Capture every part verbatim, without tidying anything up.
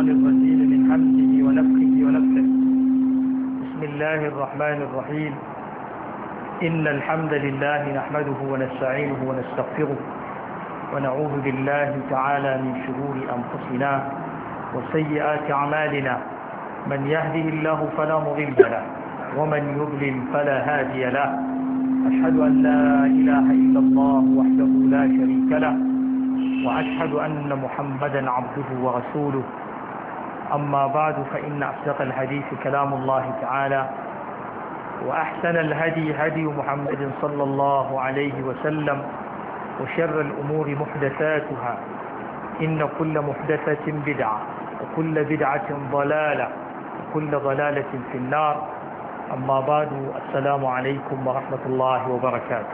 الشيطان الرجيم من حمده ونفخه ونفخه. بسم الله الرحمن الرحيم. إن الحمد لله نحمده ونستعينه ونستغفره ونعوذ بالله تعالى من شرور أنفسنا وسيئات أعمالنا. من يهده الله فلا مضل له ومن يضلل فلا هادي له. أشهد أن لا إله إلا الله وحده لا شريك له وأشهد أن محمدا عبده ورسوله. أما بعد فإن أصدق الحديث كلام الله تعالى وأحسن الهدي هدي محمد صلى الله عليه وسلم وشر الأمور محدثاتها إن كل محدثة بدعة وكل بدعة ضلالة وكل ضلالة في النار. أما بعد السلام عليكم ورحمة الله وبركاته.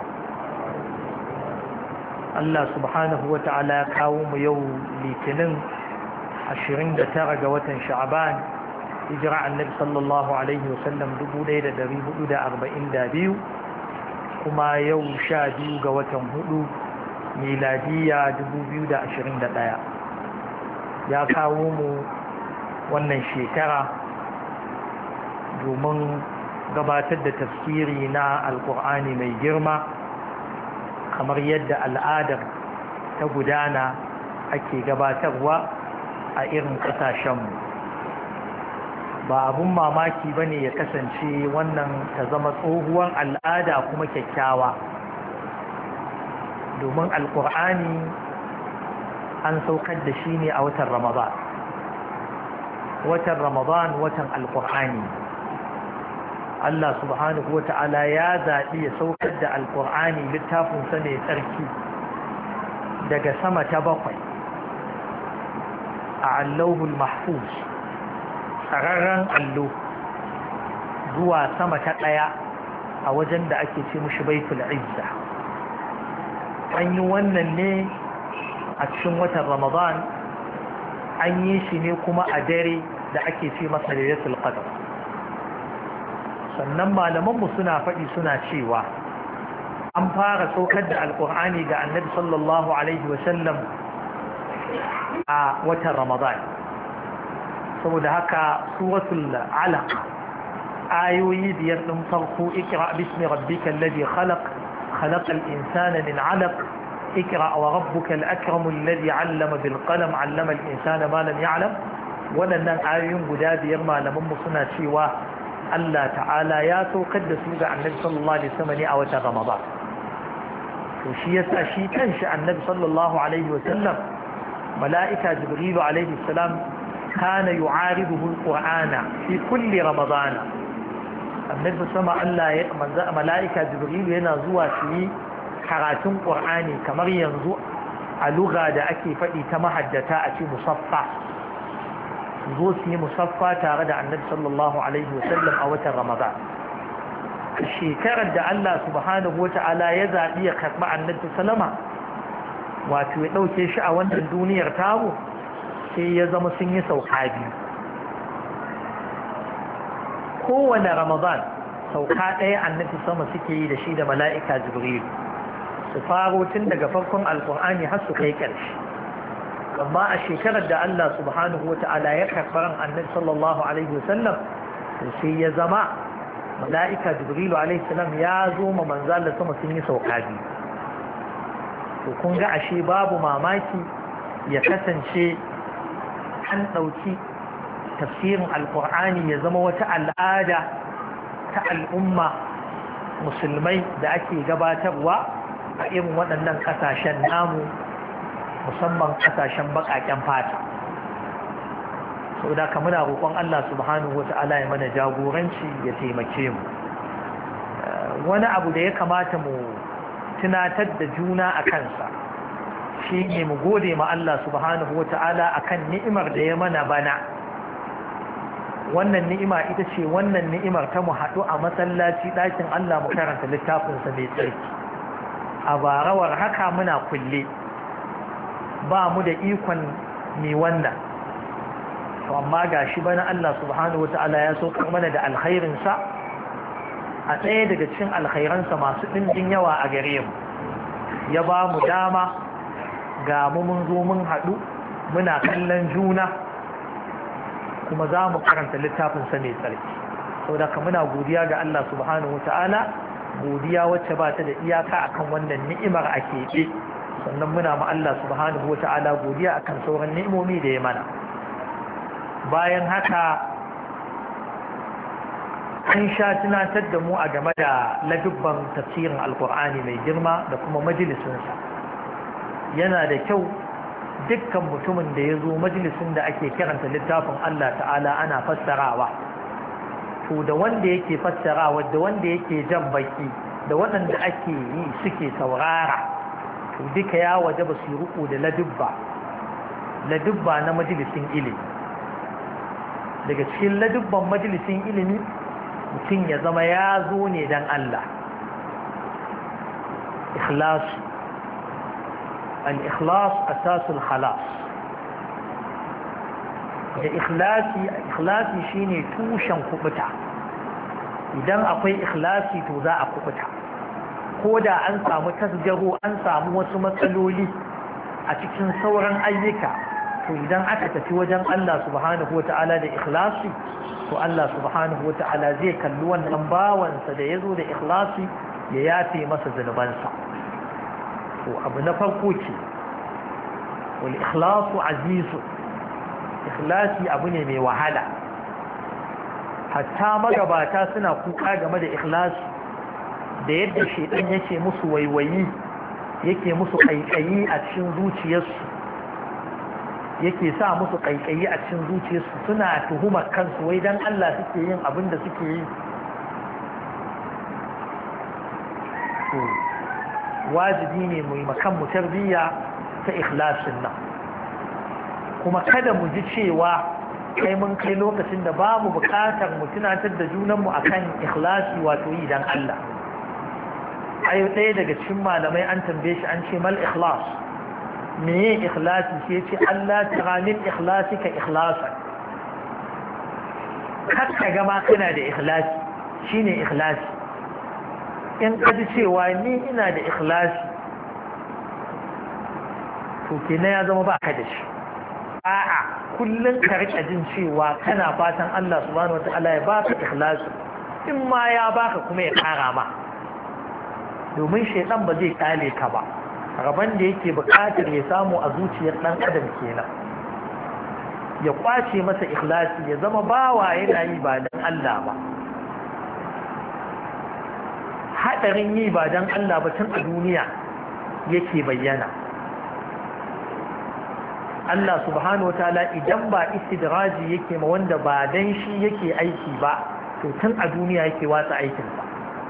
Allah subhanahu wa ta'ala kawo mu yau litinin ashirin da tara ga watan sha'aban hijira annabi sallallahu alaihi wasallam dubu ɗaya da ɗari hudu da arba'in da biyu, kuma yau sha biyu ga watan hudu miladiya dubu biyu da ashirin da ɗaya. Ya kawo mu wannan shekara domin gabatar da tafsiri na alkur'ani mai girma kamar yadda al'adar ta gudana ake gabatarwa a irin ƙasashenmu. Ba abun mamaki ba ne ya kasance wannan ta zama tsohuwar al'ada kuma kyakkyawa, domin alƙur'ani an saukar da shi ne a watan ramadan. Watan ramadan watan alƙur'ani. Allah subhanahu wa ta'ala ya zaɓi ya saukar da alƙur'ani littafinsa mai tsarki daga sama ta bakwai a allahul mahfuz, tsararren allo, zuwa sama ta ɗaya a wajen da ake ce mushi baitul izza. An yi wannan ne a cikin watan ramadan, an yi shi ne kuma a dare da ake ce masa lailatul qadr. Sannan malamanmu suna faɗi suna cewa an fara saukar da alƙur'ani ga annabi sallallahu alaihi wasallam a watan ramadan. Saboda haka suratul alaq ayoyi biyar ɗin farko, ikra bismi rabbikal ladhi khalaq khalaqal insana min alaq ikra wa rabbukal akramul ladhi 'allama bil qalam 'allama al insana ma lam ya'lam. Waɗannan ayoyin guda biyar malamanmu suna cewa Allah ta'ala ya saukar da su ga annabi sallallahu alaihi wasallam ne a watan Ramadan. To shi yasa shi kanshi annabi sallallahu alaihi wasallam, mala'ika Jibrilu alaihi salam kana yu'ariduhu al-Qur'ana fi kulli Ramadan. Annabi sama Allah ya manzo mala'ika Jibrilu yana zuwa su yi karatun Qur'ani kamar yanzu a lugha da ake faɗi ta mahaddata a ce musaffa. Zo su yi musaffa tare da annabi sallallahu alaihi wasallam a watan ramadan. Shekarar da Allah subhanahu wa ta'ala ya zaɓi ya karɓi annabi salama, wato ya ɗauke shi a wannan duniyar tamu, sai ya zama sun yi sauka biyu. Kowane ramadan sauka ɗaya annabi sama suke yi da shi da mala'ika jibril, su faro tun daga farkon alƙur'ani har su kai ƙarshe. Amma a shekarar da Allah subhanahu wa ta'ala ya karɓaran annabi sallallahu alaihi wasallam, sai ya zama mala'ika jibrilu alaihi salam ya zo ma manzala sama sun yi sauka biyu. To kun ga ashe babu mamaki ya kasance an ɗauki tafsirin alƙur'ani ya zama wata al'ada ta al'umma musulmai da ake gabatarwa a irin waɗannan ƙasashen namu, musamman kasashen bakaken fata. Sau da ka muna roƙon Allah subhanahu wa ta'ala ya mana jagoranci ya taimake mu. Wani abu da ya kamata mu tunatar da juna a kansa shi ne mu gode ma Allah subhanahu wa ta'ala a kan ni'imar da ya mana bana. Wannan ni'ima ita ce wannan ni'imar ta mu haɗu a masallaci ɗakin Allah mu karanta littafinsa mai tsarki. A barawar haka muna kulle, ba mu da ikon ne wannan. To amma ga shi bana Allah subhanahu wa ta'ala ya saukar mana da alkhairinsa a tsaye daga cikin alkhairansa masu ɗimbin yawa a gare mu. Ya ba mu dama ga mu mun zo mun haɗu muna kallon juna kuma za mu karanta littafinsa mai tsarki. saboda ka muna godiya ga Allah subhanahu wa ta'ala, godiya wacce ba ta da iyaka akan wannan ni'imar a keɓe, sannan muna ma Allah subhanahu wa ta'ala godiya akan sauran ni'imomi da ya mana. bayan haka an sha tunatar da mu a game da ladubban tafsirin alkur'ani mai girma da kuma majalisunsa. yana da kyau dukkan mutumin da ya zo majalisun da ake kiranta littafin Allah ta'ala ana fassarawa, to da wanda yake fassarawa da wanda yake jan baki da waɗanda ake yi suke saurara, to duka ya waje ba su ruku da ladubba ladubba na majalisun ilimi. daga cikin ladubban majalisun ilimi mutum ya zama ya zo ne don Allah. ikhlasu al-ikhlas asasul khalas. da ikhlasi ikhlasi shine tushen kubuta. idan akwai ikhlasi to za a kubuta, ko da an samu tasgaro an samu wasu matsaloli a cikin sauran ayyuka, to idan aka tafi wajen Allah subhanahu wata'ala da ikhlasi, to Allah subhanahu wata'ala zai kalli wannan bawansa da ya zo da ikhlasi ya yafe masa zunubansa. to abu na farko ce wal ikhlasu azizu. ikhlasi abu ne mai wahala, hatta magabata suna kuka game da ikhlasi, da yadda shedan yake musu waiwayi, yake musu kaikayi a cikin zuciyarsu yake sa musu kaikayi a cikin zuciyarsu suna tuhumar kansu wai dan Allah suke yin abin da suke yi. to wajibi ne mu yi makan mu tarbiyya ta ikhlasin nan, kuma kada mu ji cewa kai mun kai lokacin da ba mu bukatar mu tunatar da junanmu akan ikhlasi, wato yi dan Allah. ayo ɗaya daga cikin malamai an tambaye shi an ce mal ikhlas, meye ikhlasi? sai ya ce Allah tara min ikhlasika ikhlasan. kar ka gama kana da ikhlasi, shine ikhlasi. in ka ji cewa ni ina da ikhlasi, to kenan ya zama ba ka da shi. a'a, kullum ka rika jin cewa kana fatan Allah subhanahu wata'ala ya baka ikhlasi, in ma ya baka kuma ya kara ma, domin shaitan ba zai kale ka ba. rabon da yake bukatar ya samu a zuciyar dan adam kenan, ya kwace masa ikhlasi, ya zama bawa yana yi ba dan Allah ba. hadarin yi ba dan Allah ba tun a duniya yake bayyana. Allah subhanahu wataala idan ba istidraji yake ma wanda ba dan shi yake aiki ba, to tun a duniya yake watsa aikinsa.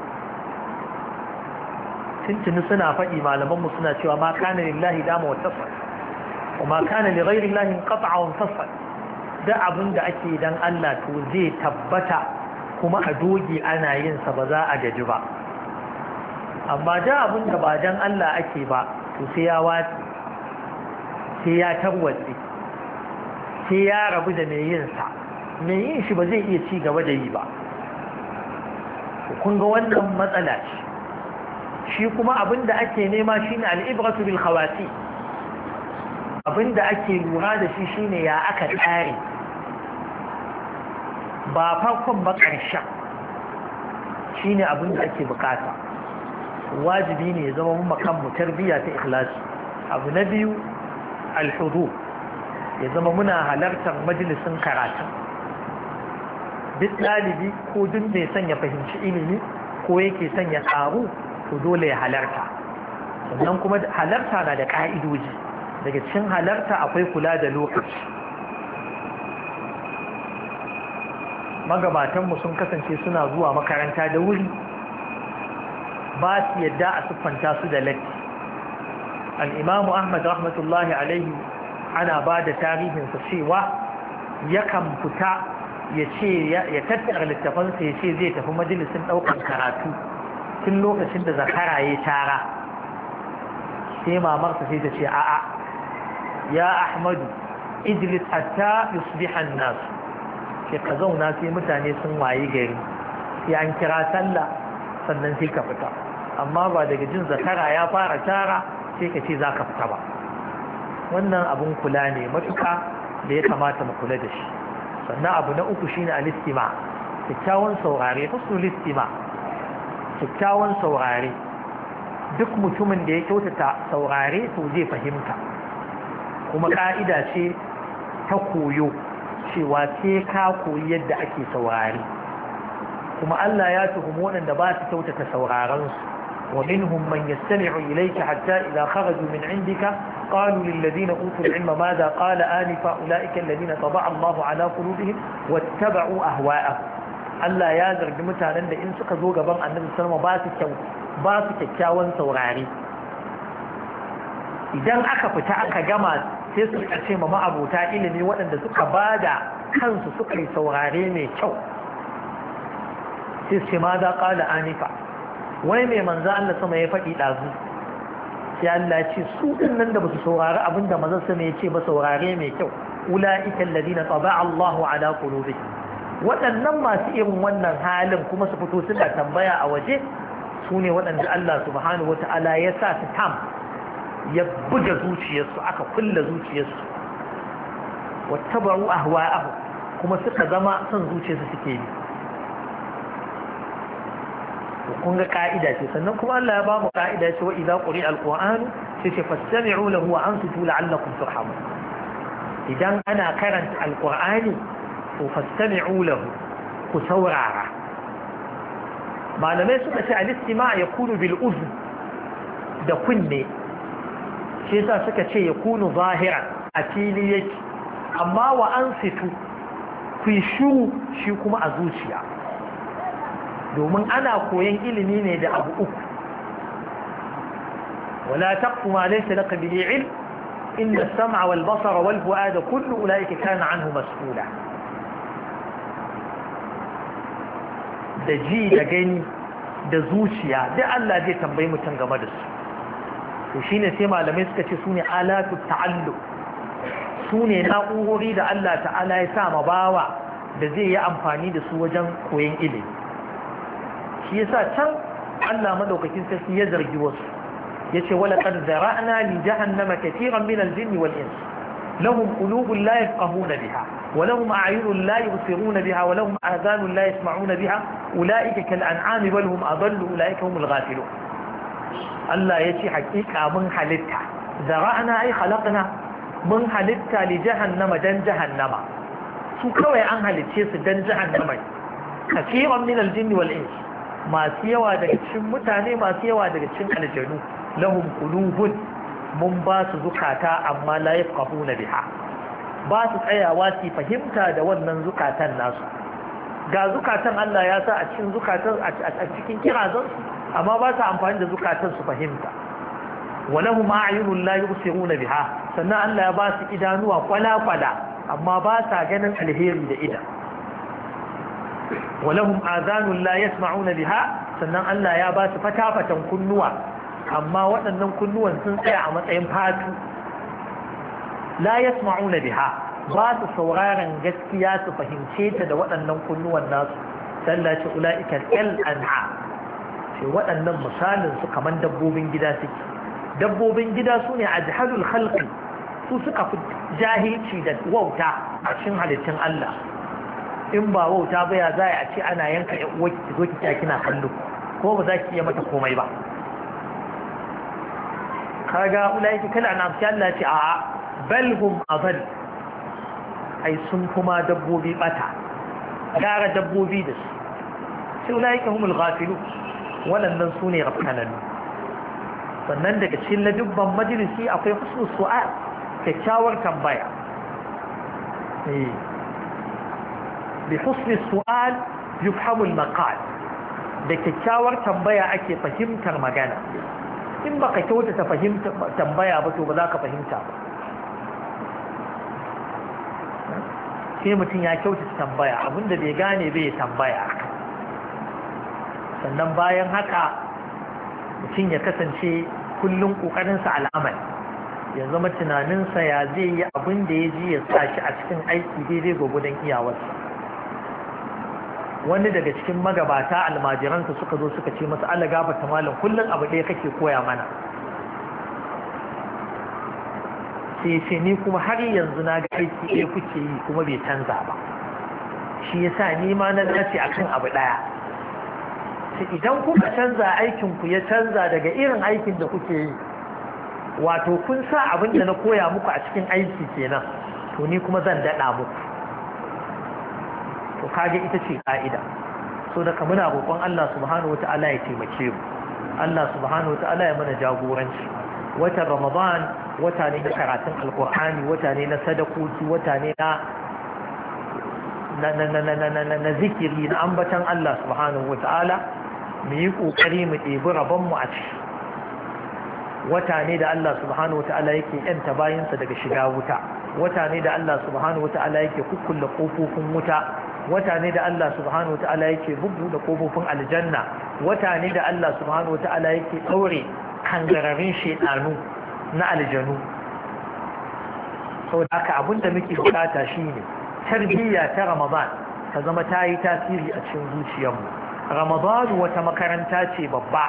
tuntuni suna faɗi malamanmu suna cewa ma kana lillahi dama wa tasal, wa ma kana li ghairi llahi qat'a wa tasal. da abin da ake dan Allah to zai tabbata kuma a doge ana yin sa, ba za a gaji ba. amma da abin da ba dan Allah ake ba, to sai ya watsi, sai ya tarwatse, sai ya rabu da mai yin sa. mai yin shi ba zai iya ci gaba da yi ba. kun ga wannan matsala ce. shi kuma abinda ake nema shine al'ibratu bil khawati. abinda ake lura da shi shine ya aka tsare, ba farkon ba ƙarshen. shine abinda ake bukata. wajibi ne ya zama mu makan mu tarbiyya ta ikhlasi. abu na biyu al-hudur, ya zama muna halartar majalisin karatu. duk ɗalibi ko duk mai son ya fahimci ilimi ko yake son ya ƙaru, to dole ya halarta. sannan kuma halarta na da ƙa'idoji. daga cikin halarta akwai kula da lokaci. magabatanmu sun kasance suna zuwa makaranta da wuri, ba su yadda a siffanta su da latti. al'imamu ahmad rahmatullahi alaihi ana ba da tarihinsa cewa yakan fita ya ce ya tattara littafansa ya ce zai tafi majalisin ɗaukar karatu tun lokacin da zakara ya tara. sai mamarsa sai ta ce a'a ya ahmadu ijlis hatta yusbihan nas, ke ka zauna sai mutane sun wayi gari, sai an kira sallah sannan sai ka fita. amma ba daga jin zakara ya fara tara sai ka ce za ka fita ba. wannan abun kula ne matuka da ya kamata mu kula da shi. sannan abu na uku shine al-istima kyakkyawan saurare husnul istima kyakkyawan saurare duk mutumin da ya kyautata saurare to zai fahimta kuma ka'ida ce ta koyo cewa sai ka koyi yadda ake saurare kuma Allah ya tuhumi waɗanda ba su kyautata sauraron su ومنهم من يستمع إليك حتى إذا خرجوا من عندك قالوا للذين أوتوا العلم ماذا قال آنفا أولئك الذين طبع الله على قلوبهم واتبعوا أهواءهم Allah ya zargi mutanen da in suka zo gaban annabi sallama ba su kyau ba su kyakkyawan saurare idan aka fita aka gama sai su ce ma ma'abota ilimi waɗanda suka bada kansu suka yi saurare mai kyau sai su ce ma za ƙala anifa wai mai manzo Allah sama ya faɗi ɗazu sai Allah ce su ɗin nan da ba su saurari abinda manzo sama ya ce ba saurare mai kyau ula'ika alladhina taba'a Allahu ala qulubihim waɗannan masu irin wannan halin kuma su fito suna tambaya a waje su ne waɗanda Allah subhanahu wata'ala ya sa su tam ya buga zuciyarsu aka kulla zuciyarsu wattaba'u ahwa'ahu kuma suka zama son zuciyarsu suke yi kun ga ka'ida ce sannan kuma Allah ya ba mu ka'ida ce wa idza quri'a al-qur'an sai ce fastami'u lahu wa ansitu la'allakum turhamun idan ana karanta al-qur'ani to fastami'u lahu ku saurara malamai suka ce al-istima' yakunu bil uzn da kunne shi yasa suka ce yakunu zahiran a fili yake amma wa ansitu ku shiru shi kuma a zuciya domin ana koyon ilimi ne da abu uku wala taqfu ma laysa laka bihi ilm inna as-sam'a wal basara wal fu'ada kullu ulaika kana anhu mas'ula da ji da gani da zuciya da Allah zai tambayi mutum game da su to shine sai malamai suka ce sune alatu ta'alluq sune na'urori da Allah ta'ala ya sa ma bawa da zai yi amfani da su wajen koyon ilimi shi yasa can Allah madaukakin sarki ya zargi wasu yace wala qad zara'na li jahannama katiran min al-jinn wal ins lahum qulubun la yafqahuna biha wa lahum a'yunun la yubsiruna biha wa lahum adhanun la yasma'una biha ulaika kal an'ami bal hum adallu ulaika humul ghafilun Allah yace hakika mun halitta zara'na ay khalaqna mun halitta li jahannama dan jahannama su kawai an halicce su dan jahannama katiran min al-jinn wal ins masu yawa daga cikin mutane masu yawa daga cikin aljanu lahum qulubun mun ba su zukata amma la yafqahuna biha ba su tsayawa su fahimta da wannan zukatan nasu ga zukatan Allah ya sa a cikin zukatan a cikin kirazan amma ba su amfani da zukatan su fahimta walahum a'yunun la yubsiruna biha sannan Allah ya ba su idanuwa kwala-kwala amma ba sa ganin alheri da idan walahum adhanun la yasma'una biha sannan Allah ya ba su fatafatan kunnuwa amma waɗannan kunnuwan sun tsaya a matsayin fatu la yasma'una biha ba su sauraron gaskiya su fahimce ta da waɗannan kunnuwan nasu sallace ula'ika kal anha ce waɗannan misalin su kaman dabbobin gida suke dabbobin gida su ne ajhalul khalqi su suka fi jahilci da wauta a cikin halittun Allah in ba wauta ba ya za a ce ana yanka uwa ki zo ki kina kallo ko ba za ki iya mata komai ba kaga ulaiki kala na fi Allah ce a bal hum adall ai sun kuma dabbobi bata gara dabbobi da su sai ulaika humul ghafilun waɗannan su ne rafkanan sannan daga cikin ladubban majalisi akwai husnul su'al kyakkyawar tambaya eh بحسن السؤال يفهم المقال da kyakkyawar tambaya ake fahimtar magana in baka kyautata fahimta tambaya ba to ba za ka fahimta ba sai mutum ya kyautata tambaya abinda bai gane bai tambaya sannan bayan haka mutum ya kasance kullum kokarinsa al'amal ya zama tunaninsa ya zai yi abin da ya ji ya sa shi a cikin aiki daidai gwagwadon iyawarsa wani daga cikin magabata almajiransa suka zo suka ce masa Allah gafarta malam kullum abu ɗaya kake koya mana sai ce ni kuma har yanzu na ga aiki ɗaya kuke yi kuma bai canza ba shi yasa ni ma na dace akan abu daya idan kuka canza aikin ku ya canza daga irin aikin da kuke yi wato kun sa abin da na koya muku a cikin aiki kenan to ni kuma zan dada muku to kage ita ce ka'ida so da muna roƙon Allah subhanahu wata'ala ya taimake mu Allah subhanahu wata'ala ya mana jagoranci wata Ramadan wata ne na karatun alkur'ani wata ne na sadakoki wata ne na na na na na na na zikiri na ambatan Allah subhanahu wata'ala mu yi kokari mu ɗebi rabon mu a ciki wata ne da Allah subhanahu wata'ala yake yanta bayinsa daga shiga wuta wata ne da Allah subhanahu wata'ala yake kukkulle kofofin wuta wata ne da Allah subhanahu wata'ala yake bubbuɗe kofofin aljanna wata ne da Allah subhanahu wata'ala yake ɗaure kangararin shedanu na aljanu sau da haka abinda muke bukata shine tarbiyya ta Ramadan ta zama ta yi tasiri a cikin zuciyarmu Ramadan wata makaranta ce babba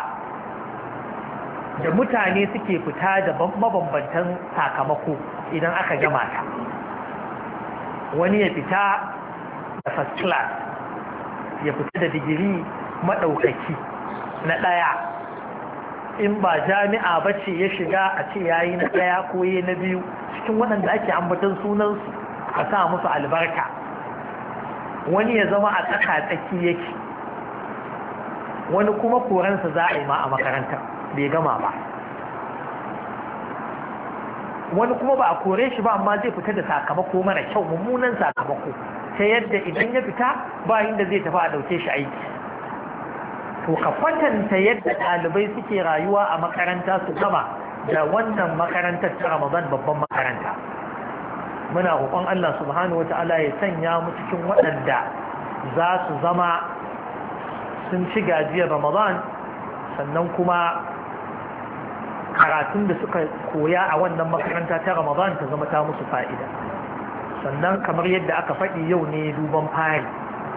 da mutane suke fita da mabambantan sakamako idan aka gama ta wani ya fita da first class ya fita da digiri maɗaukaki na ɗaya in ba jami'a ba ce ya shiga a ce yayi na ɗaya ko yayi na biyu cikin waɗanda ake ambatan sunansu a sa musu albarka wani ya zama a tsaka tsaki yake wani kuma koransa za a yi ma a makaranta bai gama ba wani kuma ba a kore shi ba amma zai fita da sakamako mara kyau mummunan sakamako ta yadda idan ya fita ba inda zai tafi a ɗauke shi aiki to ka kwatanta yadda ɗalibai suke rayuwa a makaranta su gama da wannan makarantar ta Ramadan babban makaranta muna roƙon Allah subhanahu wata'ala ya sanya mu cikin waɗanda za su zama sun ci gajiyar Ramadan sannan kuma karatun da suka koya a wannan makaranta ta Ramadan ta zama ta musu fa'ida sannan kamar yadda aka faɗi yau ne duban fari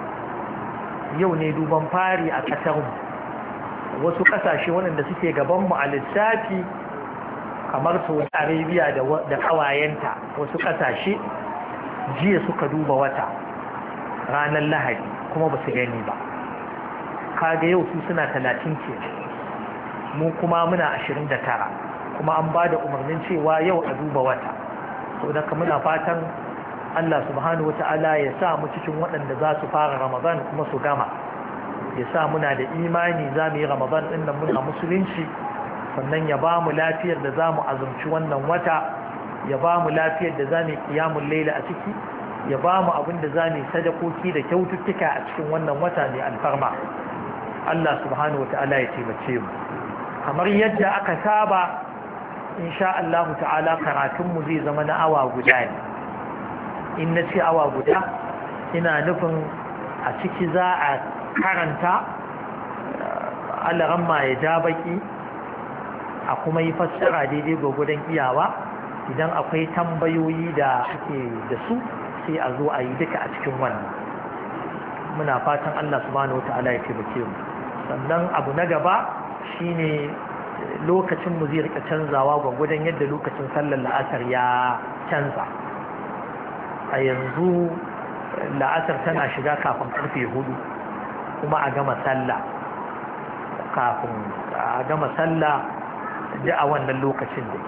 yau ne duban fari a ƙasarmu wasu ƙasashe waɗanda suke gabanmu a lissafi kamar Saudi Arabia da ƙawayenta wasu ƙasashe jiya suka duba wata ranar Lahadi kuma ba su gani ba kaga yau su suna talatin ke mu kuma muna ashirin da tara kuma an ba da umarnin cewa yau a duba wata sau da muna fatan Allah subhanahu wa ta'ala ya sa mu cikin waɗanda za su fara Ramadan kuma su gama ya sa muna da imani za mu yi Ramadan ɗin da muna musulunci sannan ya ba mu lafiyar da za mu azumci wannan wata ya ba mu lafiyar da za mu yi kiyamun laila a ciki ya ba mu abin da za mu yi sadakoki da kyaututtuka a cikin wannan wata mai alfarma Allah subhanahu wa ta'ala ya taimake mu kamar yadda aka saba insha Allah ta'ala karatunmu zai zama na awa guda ne in na ce awa guda ina nufin a ciki za a karanta alaramma ya ja baki a kuma yi fassara daidai gwagwadon iyawa idan akwai tambayoyi da ake da su sai a zo a yi duka a cikin wannan muna fatan Allah subhanahu wa ta'ala ya taimake mu sannan abu na gaba shine lokacin mu zai rika canzawa gwagwadon yadda lokacin sallar la'asar ya canza a yanzu la'asar tana shiga kafin karfe hudu kuma a gama sallah kafin a gama sallah da a wannan lokacin da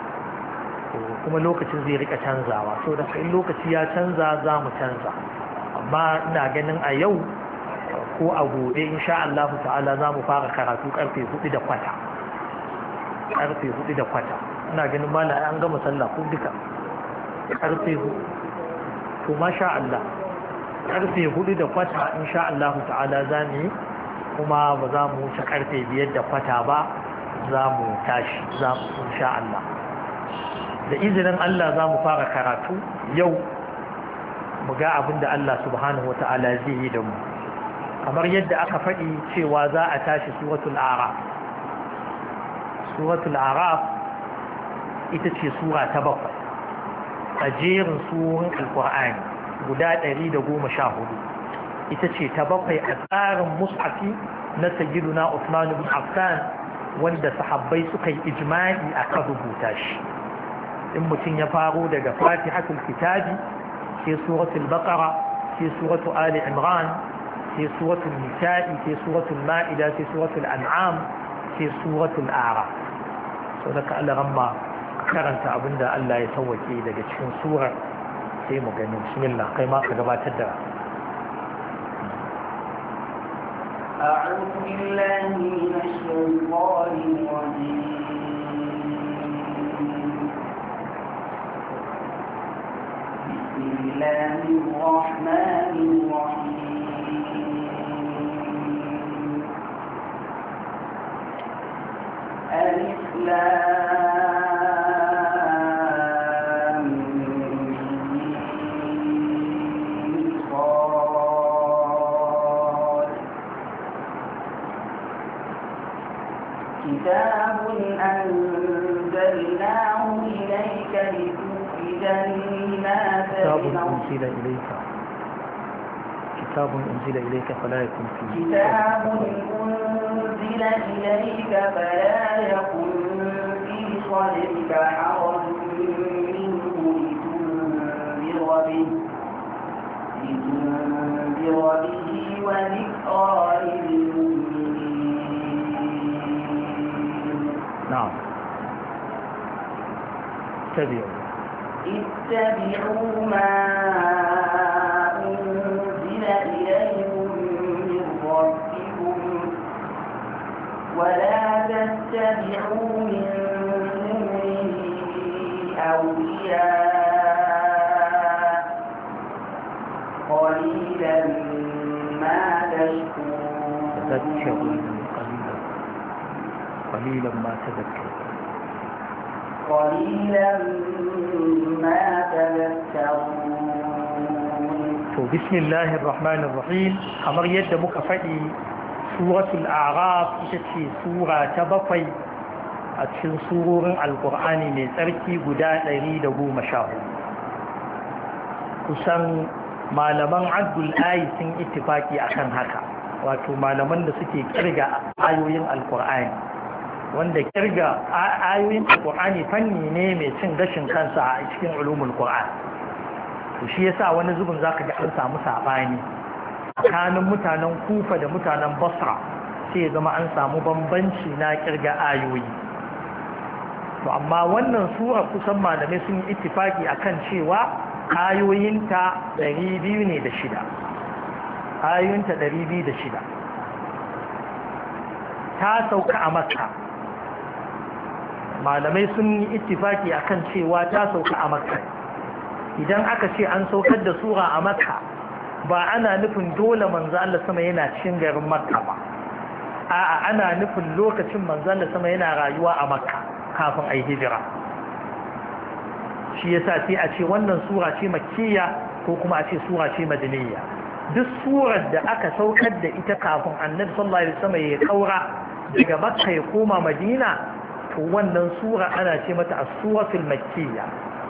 kuma lokacin zai rika canzawa so da in lokaci ya canza za mu canza amma ina ganin a yau ko a gobe insha Allah ta'ala za mu fara karatu karfe hudu da kwata karfe hudu da kwata ina ganin mala an gama sallah ko duka karfe hudu to masha Allah karfe hudu da kwata insha Allah ta'ala za mu yi kuma ba za mu wuce karfe biyar da kwata ba za mu tashi za mu insha Allah da izinin Allah za mu fara karatu yau mu ga abin da Allah subhanahu wa ta'ala zai yi da mu kamar yadda aka faɗi cewa za a tashi suratul araf suratul araf ita ce sura ta bakwai a jerin surorin alkur'ani guda ɗari da goma sha hudu ita ce ta bakwai a tsarin mushafi na sayyiduna Usman ibn Affan wanda sahabbai suka yi ijma'i akan rubuta shi in mutum ya faro daga fatihatul kitabi sai suratul baqara sai suratu ali imran sai suratu nisa'i sai suratu ma'ida sai suratu al'an'am sai suratu al'ara sau da ka Allah ramma karanta abinda Allah ya sauwake daga cikin surar sai mu gani bismillah kai ma ka gabatar da أعوذ بالله من الشيطان الرجيم بسم الله الرحمن الرحيم ألف لام ميم صاد كتاب أنزلناه إليك لتخرج الناس كتاب أنزل إليك كتاب أنزل إليك فلا يكن فيه كتاب أنزل إليك فلا يكن في صدرك حرج منه لتنذر به لتنذر به وذكرى للمؤمنين. نعم اتبعوا اتبعوا ما أنزل إليكم من ربكم ولا تتبعوا من دونه أولياء قليلا ما تشكرون قليلا ما تذكرون قليلا ما تذكرون. بسم الله الرحمن الرحيم. kamar yadda muka faɗi suratul a'raf ita ce sura ta bakwai a cikin surorin alkur'ani mai tsarki guda ɗari da goma sha hudu. Kusan malaman abdul ayi sun ittifaki akan haka, wato malaman da suke kirga ayoyin alkur'ani, wanda kirga ayoyin alkur'ani fanni ne mai cin gashin kansa a cikin ulumul qur'an. to shi yasa wani zubin zaka ga an samu sabani tsakanin mutanen Kufa da mutanen Basra, sai ya zama an samu bambanci na kirga ayoyi. to amma wannan sura kusan malamai sun yi ittifaki akan cewa ayoyinta ɗari biyu ne da shida ayoyinta ɗari biyu da shida ta sauka a Makka. malamai sun yi ittifaki akan cewa ta sauka a Makka. idan aka ce an saukar da sura a Makka, ba ana nufin dole manzo Allah sama yana cikin garin Makka ba, a'a ana nufin lokacin manzo Allah sama yana rayuwa a Makka kafin ai hijira. shi yasa sai a ce wannan sura ce makkiya ko kuma a ce sura ce madaniyya. duk surar da aka saukar da ita kafin annabi sallallahu alaihi wasallam ya kaura daga Makka ya koma Madina, to wannan sura ana ce mata as-suratul makkiyya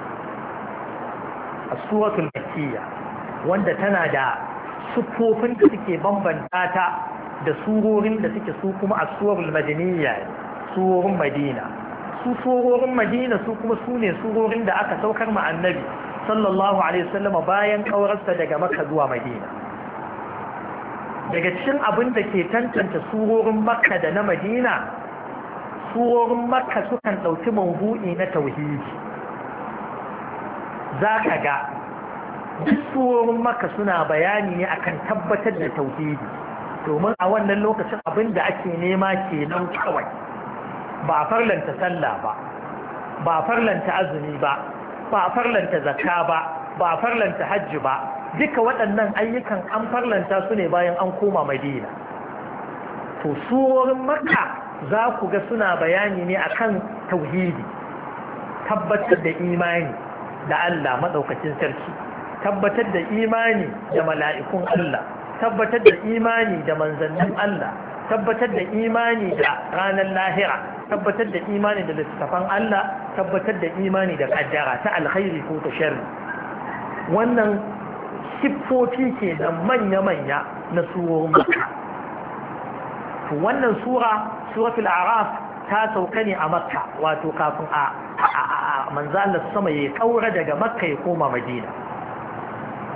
as-suratul makkiyya wanda tana da sufofin da suke bambanta ta da surorin da suke su kuma as-suratul madaniyya, surorin Madina. su surorin Madina su kuma su ne surorin da aka saukar ma annabi sallallahu alaihi wasallam bayan kaurarsa daga Makka zuwa Madina. daga cikin abin da ke tantance surorin Makka da na Madina, surorin Makka sukan ɗauki mawdu'i na tauhidi. za ka ga duk surorin Makka suna bayani ne akan tabbatar da tauhidi, domin a wannan lokacin abin da ake nema kenan kawai. ba a farlanta sallah ba, ba a farlanta azumi ba, ba a farlanta zakka ba, ba a farlanta hajji ba. duka waɗannan ayyukan an farlanta su ne bayan an koma Madina. to surorin Makka za ku ga suna bayani ne akan tauhidi, tabbatar da imani da Allah madaukakin sarki, tabbatar da imani da mala'ikun Allah, tabbatar da imani da manzannin Allah, tabbatar da imani da ranar lahira, tabbatar da imani da littattafan Allah, tabbatar da imani da kaddara ta alkhairi ko ta sharri. wannan siffofi ke da manya-manya na surorin Makka. to wannan sura suratul a'raf ta sauka ne a Makka, wato kafin a manzo Allah sama ya kaura daga Makka ya koma Madina.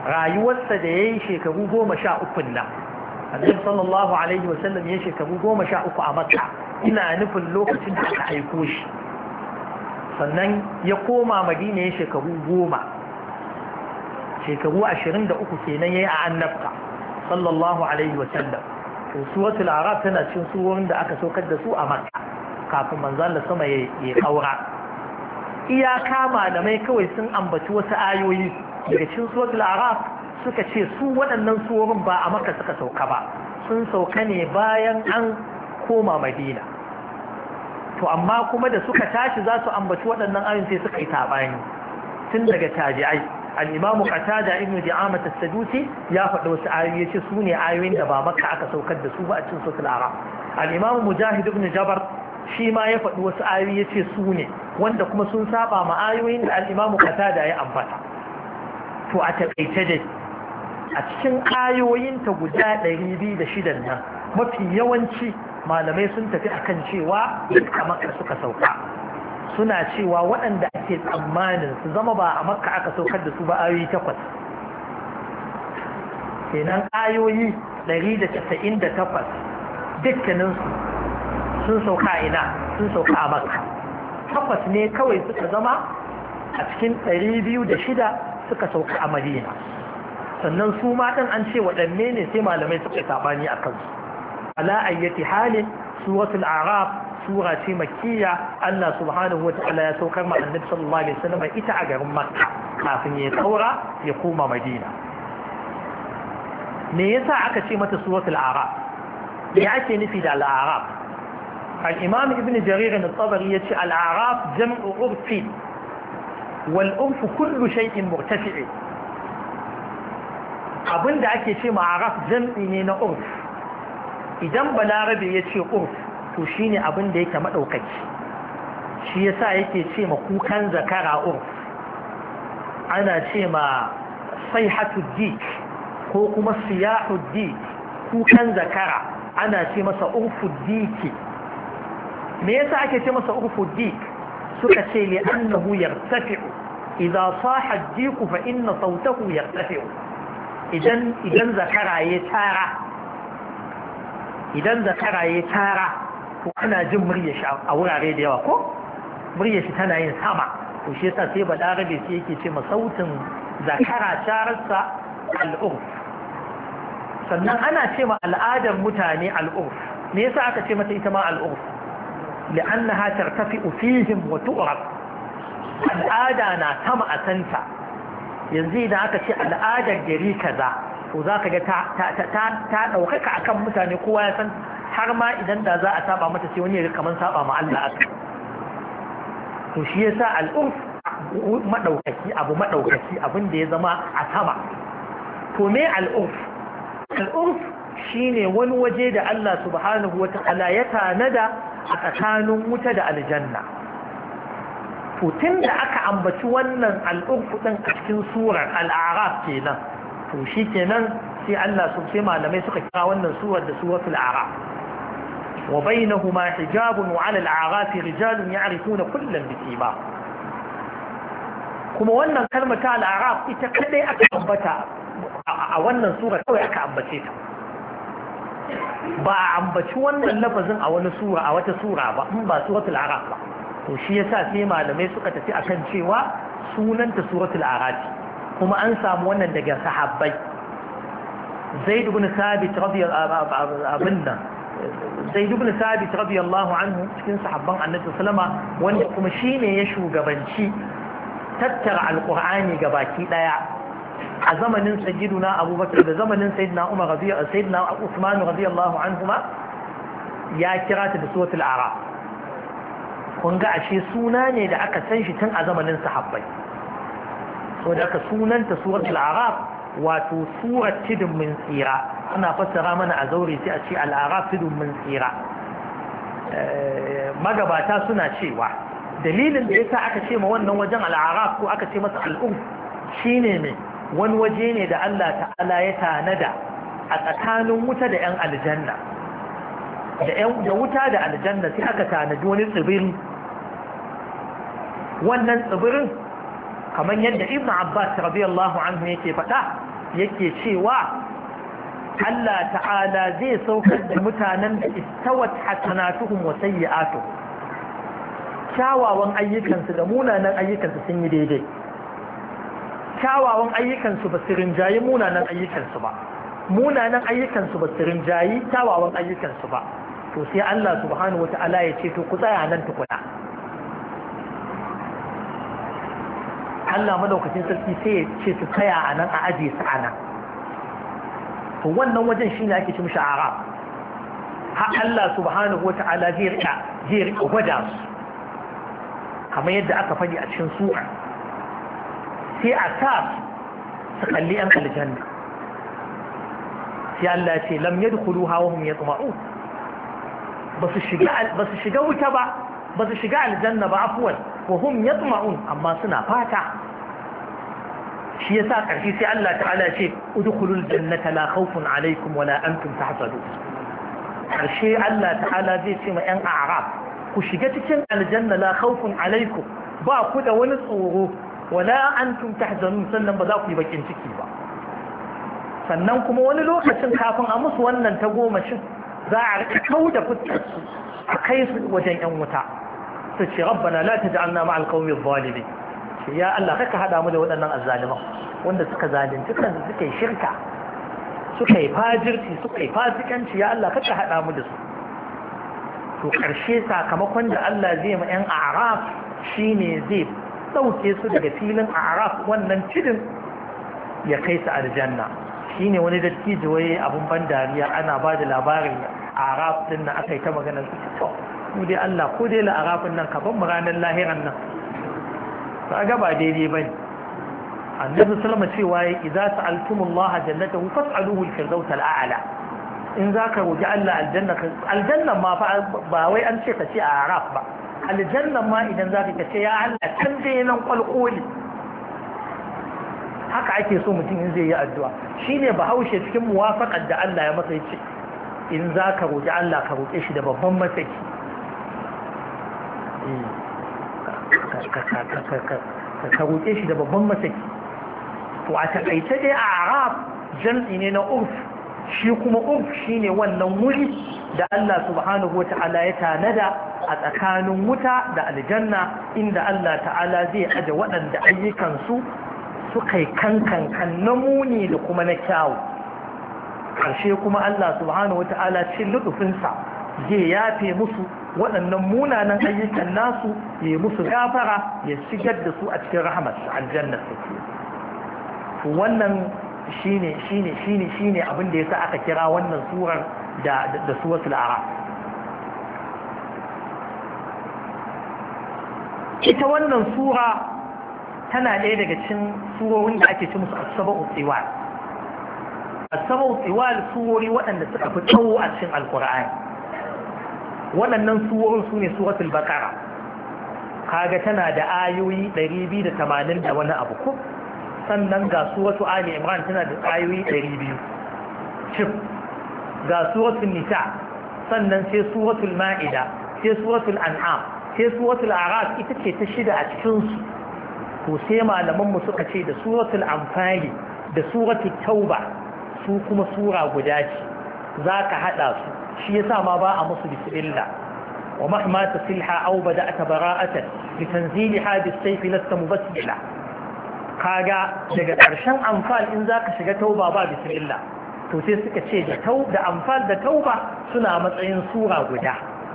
rayuwarsa da yayi shekaru goma sha uku nan annabi sallallahu alaihi wasallam ya shekaru goma sha uku a makka ina nufin lokacin da aka aiko shi sannan ya koma madina ya shekaru goma shekaru ashirin da uku kenan yayi a annabta sallallahu alaihi wasallam to suratul araf tana cikin surorin da aka saukar da su a makka kafin manzon da sama ya kaura iyaka malamai kawai sun ambaci wasu ayoyi daga cikin suratul araf suka ce su waɗannan surorin ba a makka suka sauka ba sun sauka ne bayan an koma madina to amma kuma da suka tashi za su ambaci waɗannan ayoyin sai suka yi tabani tun daga tabi'ai al-imamu qatada ibn di'amah as-sadusi ya faɗa wasu ayoyi yace su ne ayoyin da ba makka aka saukar da su ba a cikin suratul araf al-imamu mujahid ibn jabar shi ma ya faɗi wasu ayoyi yace su ne wanda kuma sun saba ma ayoyin da al-imamu qatada ya ambata to a taƙaice dai a cikin ayoyinta guda ɗari biyu da shida nan mafi yawanci malamai sun tafi akan cewa a makka suka sauka suna cewa waɗanda ake tsammanin su zama ba a makka aka saukar da su ba ayoyi takwas kenan ayoyi ɗari da casa'in da takwas dukkaninsu sun sauka ina sun sauka a makka takwas ne kawai suka zama a cikin ɗari biyu da shida suka sauka a madina sannan su matan an ce waɗanne ne sai malamai suka sabani a kansu ala ayyati halin suratul araf sura ce makkiya Allah subhanahu wa ta'ala ya saukar ma annabi sallallahu alaihi wasallam ita a garin makka kafin ya taura ya koma madina me yasa aka ce mata suratul araf me ake nufi da al-araf al-imam ibn jarir al-tabari yace al-araf jam'u urfi wal urfu kullu shay'in murtafi' abinda ake ce ma'araf jam'i ne na urf idan balarabe ya ce urf to shine abinda yake maɗaukaki shi yasa yake ce ma kukan zakara urf ana ce ma sayhatu dik ko kuma siyahu dik kukan zakara ana ce masa urfu diki me yasa ake ce masa urfu dik suka ce li annahu yartafi'u idza saha ad-dik fa inna sawtahu yartafi'u idan idan zakara ya tara idan zakara ya tara to ana jin muryar shi a wurare da yawa ko muryar shi tana yin sama to shi yasa sai balarabe sai yake ce ma sautin zakara tararsa al'urf sannan ana ce ma al'adar mutane al'urf me yasa aka ce mata ita ma al'urf li'annaha tartafi'u fihim wa tu'raf al'ada na sama a santa yanzu idan aka ce al'adar gari kaza to za ka ga ta ɗaukaka a kan mutane kowa ya san har ma idan da za a saba mata sai wani ya kamar saba ma Allah aka to shi yasa al'urf maɗaukaki abu maɗaukaki abin da ya zama a sama to me al'urf al'urf shine wani waje da Allah subhanahu wata'ala ya tanada a tsakanin wuta da aljanna to tun da aka ambaci wannan al'urfu ɗin a cikin surar al'araf kenan to shi kenan sai Allah su sai malamai suka kira wannan surar da suratul araf wa bainahuma hijabun wa 'ala al'araf rijalun ya'rifuna kullan bi simah kuma wannan kalmar ta al'araf ita kadai aka ambata a wannan surar kawai aka ambace ta ba a ambaci wannan lafazin a wani sura a wata sura ba in ba suratul araf ba to shi yasa sai malamai suka tafi akan cewa sunanta suratul araf kuma an samu wannan daga sahabbai zaid ibn sabit radiyallahu anhu zaid ibn sabit radiyallahu anhu cikin sahabban annabi sallama wanda kuma shine ya shugabanci tattara alqur'ani gabaki daya a zamanin sayyiduna abubakar da zamanin sayyidina umar radiyallahu sayyidina usman radiyallahu anhuma ya kira ta da suratul araf kun ga ashe suna ne da aka san shi tun a zamanin sahabbai so da aka sunanta suratul araf wato surat tidin min tsira ana fassara mana a zaure sai a ce al'araf tidin min tsira magabata suna cewa dalilin da yasa aka ce ma wannan wajen al'araf ko aka ce masa al'um shine ne wani waje ne da Allah ta'ala ya tanada a tsakanin wuta da 'yan aljanna da wuta da aljanna sai aka tanadi wani tsibiri wannan tsibirin kamar yadda Ibn Abbas radiyallahu anhu yake faɗa yake cewa Allah ta'ala zai saukar da mutanen da istawat hasanatuhum wa sayyi'atuhum, kyawawan ayyukansu da munanan ayyukansu sun yi daidai, kyawawan ayyukansu ba su rinjayi munanan ayyukansu ba, munanan ayyukansu ba su rinjayi kyawawan ayyukansu ba. To sai Allah subhanahu wata'ala ya ce to ku tsaya nan tukuna. Allah madaukakin sarki sai ya ce su tsaya a nan a aje su a nan. To wannan wajen shine ake ci mishi arab. Ha Allah subhanahu wata'ala zai rika zai rika gwada su kamar yadda aka faɗi a cikin sura. Sai a sa su kalli an aljanna. Sai Allah ya ce lam yadkhuluha wa hum yatma'un. Basu shiga basu shiga wuta ba, basu shiga aljanna ba afwan, wa hum yatma'un, amma suna fata. Shi yasa ƙarshe sai Allah ta'ala ce udkhulul jannata la khawfun alaykum wala antum tahzanun. Ƙarshe Allah ta'ala zai ce ma ƴan a'raf ku shiga cikin aljanna la khawfun alaykum, ba ku da wani tsoro, wala antum tahzanun, sannan ba za ku yi bakin ciki ba. Sannan kuma wani lokacin kafin a musu wannan ta goma shin za a rika kauda fuskar su a kai su wajen ƴan wuta su ce rabbana la taj'alna ma'al qawmi adh-dhalimin. Ya Allah kaka hada mu da waɗannan azzaliman wanda suka zalunci kansu, suka yi shirka, suka yi fajirci, suka yi fasikanci. Ya Allah kaka hada mu da su. To ƙarshe sakamakon da Allah zai ma ƴan a'raf shine zai dauke su daga filin a'raf wannan cidin ya kai su aljanna. Shine wani dattijo waye abun ban dariya ana ba da labarin a'raf din nan aka yi ta magana su to mu dai Allah ko dai la a'rafin nan ka ban mu ranar lahiran nan kaga ba daidai bane. Annabi sallama cewa ya idza sa'altumullaha jannatahu fas'aluhu al-firdaus al-a'la. In zaka roki Allah aljanna, aljanna ma fa ba wai an ce ka ce a araf ba, aljanna ma idan zaka ka ce ya Allah can dai nan kwalkoli. Haka ake so mutum in zai yi addu'a. Shine bahaushe cikin muwafaqar da Allah ya masa yace in zaka roki Allah ka roke shi da babban matsayi. ka roƙe shi da babban mataki. To a taƙaice dai a arab jam'i ne na urf, shi kuma urf shi ne wannan wuri da Allah subhanahu wa ta'ala ya tanada a tsakanin wuta da aljanna, inda Allah ta'ala zai aje waɗanda ayyukansu suka yi kankan na muni da kuma na kyawu. Ƙarshe kuma Allah subhanahu wa ta'ala cin lutufinsa zai yafe musu waɗannan munanan ayyukan nasu, ya musu gafara, ya shigar da su a cikin rahamarsa aljannar su. Wannan shine shine shine shine abin da yasa aka kira wannan surar da da suratul a'raf. Ita wannan sura tana ɗaya daga cikin surorin da ake ci musu as-sab'u tiwal. As-sab'u tiwal surori waɗanda suka fi tsawo a cikin alqur'ani. Waɗannan surorin su ne suratul baqara, kaga tana da ayoyi ɗari biyu da tamanin da wani abu ko, sannan ga suratul ali imran tana da ayoyi ɗari biyu cif, ga suratul nisa, sannan sai suratul ma'ida, sai suratul an'am, sai suratul a'raf ita ce ta shida a cikin su. To sai malaman mu suka ce da suratul anfali da suratul tauba su kuma sura guda ce, zaka hada su. shi yasa ma ba a musu bismillah wa mahma tasilha aw bada'ata bara'atan litanzilha bis-sayf lasta mubassila. Kaga daga ƙarshen anfal in zaka shiga tauba ba bismillah, to sai suka ce da tau da anfal da tauba suna matsayin sura guda.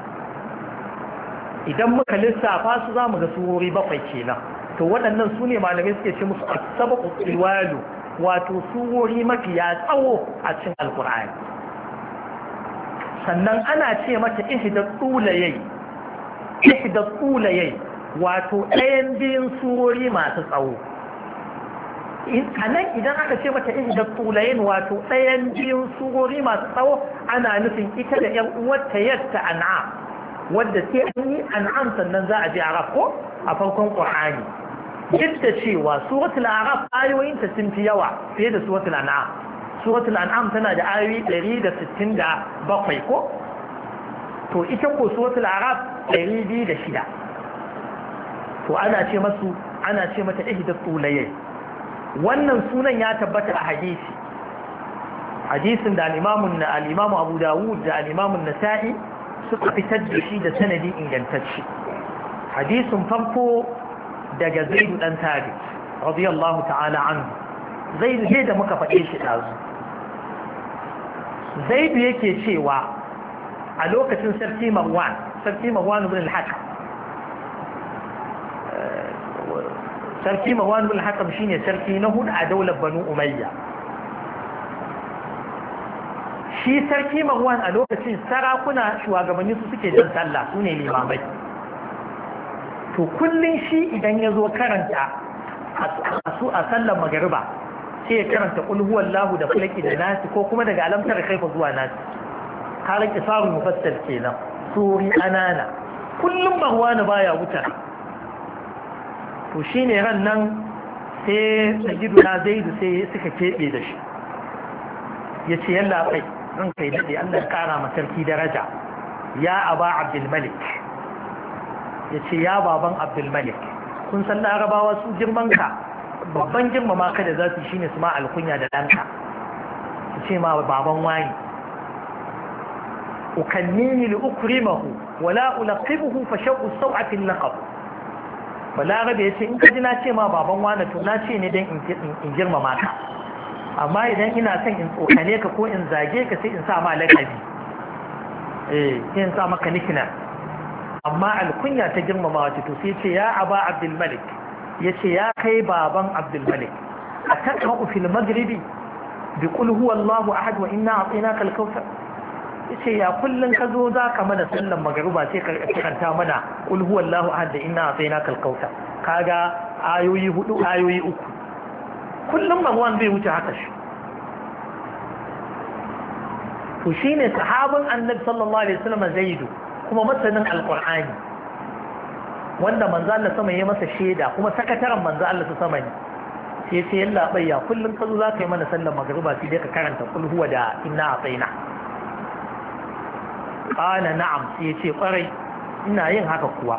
Idan muka lissafa su zamu ga surori bakwai kenan. To waɗannan su ne malamai suke ce musu as-sab'u tiwalu, wato surori mafiya tsawo a cikin alqur'ani. Sannan ana ce mata ihda tsulayai, ihda tsulayai wato ɗayan biyun surori masu tsawo. A nan idan aka ce mata ihda tsulayin wato ɗayan biyun surori masu tsawo, ana nufin ita da ‘yan uwarta yadda an'am, wadda sai an yi an'am sannan za a je araf ko a farkon ƙur'ani. Duk da cewa suratul araf ayoyinta sun fi yawa fiye da suratul an'am. Suratul an'am tana da ayoyi ɗari da sittin da bakwai ko, to ita ko suratul araf ɗari biyu da shida. to ana ce masu ana ce mata ihda tulayai. Wannan sunan ya tabbata a hadisi hadisin da al-imamu al-imamu Abu Dawud da al-imamu Nasa'i suka fitar da shi da sanadi ingantacce. Hadisin farko daga Zaid dan Thabit radiyallahu ta'ala anhu. Zaid ne da muka faɗe shi dazu. Zaid yake cewa a lokacin sarki Marwan sarki Marwan ibn al-Hakam sarki Marwan ibn al-Hakam shine sarki na hudu a daular Banu Umayya. Shi sarki Marwan a lokacin sarakuna shugabanni su suke jan sallah su ne limamai. To kullun shi idan ya zo karanta su a sallar magariba sai ya karanta qul huwallahu da falaki da nasi ko kuma daga alamtar kaifa zuwa nasi. Har kisarul mufassal kenan suri anana kullum Marwan baya wuta. To shine ran nan sai sayyiduna Zaid sai suka kebe da shi yace yalla kai ran kai dade Allah ya kara ma sarki daraja ya aba Abdul Malik yace ya baban Abdul Malik kun san larabawa su girman ka babban girmama ka da zasu shine su ma alkunya da danka yace ma baban wani ukannini li ukrimahu wala ulaqibuhu fa shaqu saw'ati al-laqab balarabe yace in ka ji na ce ma baban wani to na ce ne dan in girmama ka amma idan ina son in tsokane ka ko in zage ka sai in sa ma lakabi eh sai in sa maka nikna amma alkunya ta girmama wace to sai ce ya aba Abdul Malik yace ya kai baban Abdul Malik ataqra'u fil maghribi bi qul huwallahu ahad wa inna a'tainaka al-kawthar yace ya kullun ka zo za ka mana sallan magruba sai ka karanta mana qul huwallahu ahad da inna a'tainaka al-kawthar kaga ayoyi hudu ayoyi uku kullum Marwan bai wuce haka shi. To shine sahabin Annabi sallallahu alaihi wasallam Zaid kuma masanin alqur'ani wanda manzo Allah sama ya masa sheda kuma sakataren manzo Allah sama ne sai sai yalla bayya kullum ka zo za ka yi mana sallar magruba sai dai ka karanta qul huwa da inna a'taina. Qala na'am sai ya ce kwarai ina yin haka kuwa.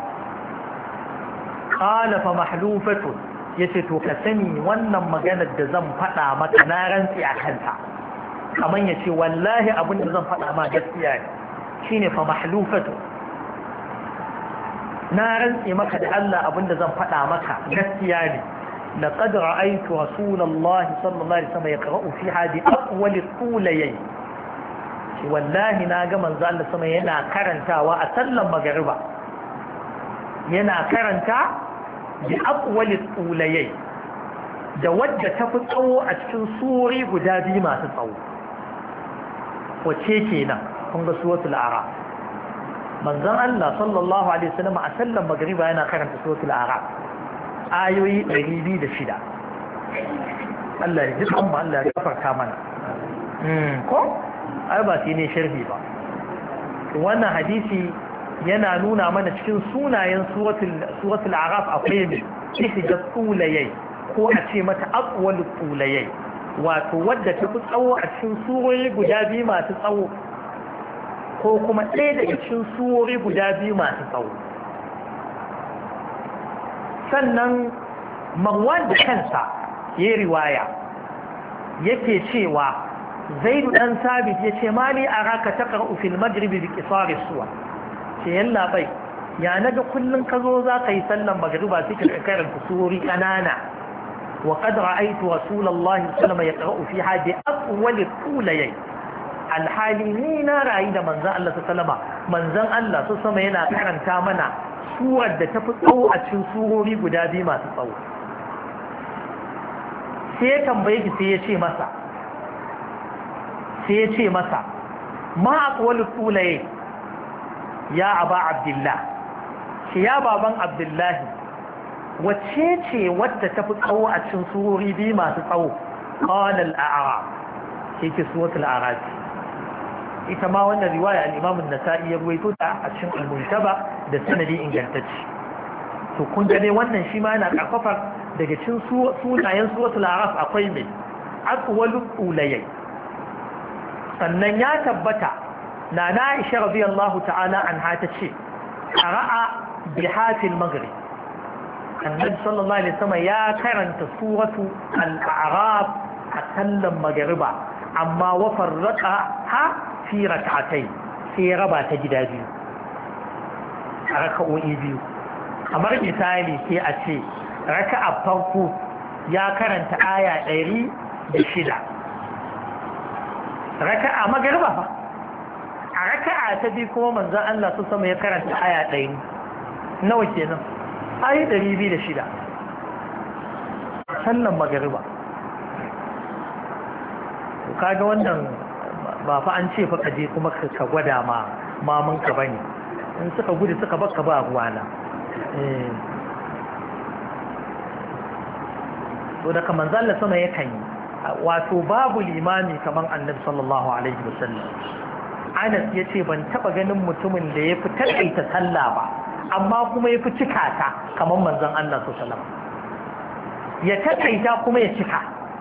Qala fa mahlufatun yace to ka sani wannan maganar da zan faɗa maka na rantsi a kanta kaman yace wallahi abin da zan faɗa ma gaskiya ne shine fa mahlufatu na rantsi maka da Allah abin da zan faɗa maka gaskiya ne laqad ra'aytu rasulullahi sallallahu alaihi wasallam yaqra'u fi hadi aqwali qulayi wallahi na ga manzo Allah sama yana karantawa a sallan magriba yana karanta bi aqwali qulayai da wadda ta fi tsawo a cikin suri guda biyu masu tsawo wace kenan kun ga suratul a'raf manzon Allah sallallahu alaihi wasallam a sallan magriba yana karanta suratul a'raf ayoyi ɗari biyu da shida. Allah ya ji amma Allah ya gafarta mana ko ai ba sai ne sharhi ba wannan hadisi yana nuna mana cikin sunayen suratul araf akwai mai ihda tulayai ko a ce mata aqwal tulayai wato wadda ta fi tsawo a cikin surori guda biyu masu tsawo ko kuma ɗaya daga cikin surori guda biyu masu tsawo. Sannan Marwan da kansa ya riwaya yake cewa Zaidu dan Sabit yace mali araka taqra'u fil maghribi bi qisari suwa ce yalla bai ya naga kullun kazo za ka yi sallan magriba sai ka karanta surori kanana wa qad ra'aytu rasulullahi sallallahu alaihi wasallam yaqra'u fi hadi aqwal tulayai alhali ni na rayi da manzon Allah sallallahu alaihi manzon Allah sallallahu yana karanta mana surar da tafi tsawo a cikin surori guda biyu masu tsawo sai ya tambaye ki sai ya ce masa sai ya ce masa ma aqwalu tulayai ya aba abdullah shi ya baban abdullahi wacce ce wadda ta fi tsawo a cikin surori biyu masu tsawo qala al-a'raf shi ke suratul a'raf ita ma wannan riwaya al-imam an-nasa'i ya ruwaito ta a cikin al-muntaba da sanadi ingantacce to kun ga dai wannan shi ma yana karfafa daga cikin sunayen suratul a'raf akwai mai aqwalu ulayyi sannan ya tabbata na na Aisha radiyallahu ta'ala anha ta ce qara'a bi hafil maghrib annabi sallallahu alaihi wasallam ya karanta suratu al-a'raf a sallan magriba amma wa farraqa ha fi rak'atayn sai ya raba ta gida biyu a raka'o'i biyu kamar misali sai a ce raka'a farko ya karanta aya ɗari da shida raka'a magriba fa a raka'a ta biyu kuma manzon Allah su sama ya karanta aya ɗari nawa kenan ayi ɗari biyu da shida sallan magariba kaga wannan ba fa an ce fa ka je kuma ka gwada ma mamun ka bane in suka gudu suka baka ba ruwana eh to da kaman zalla sama yakan yi wato babu limami kaman annabi sallallahu alaihi wasallam Anas yace ban taba ganin mutumin da ya fi taƙaita sallah ba amma kuma ya fi cika ta kamar manzon Allah sallallahu alaihi ya taƙaita kuma ya cika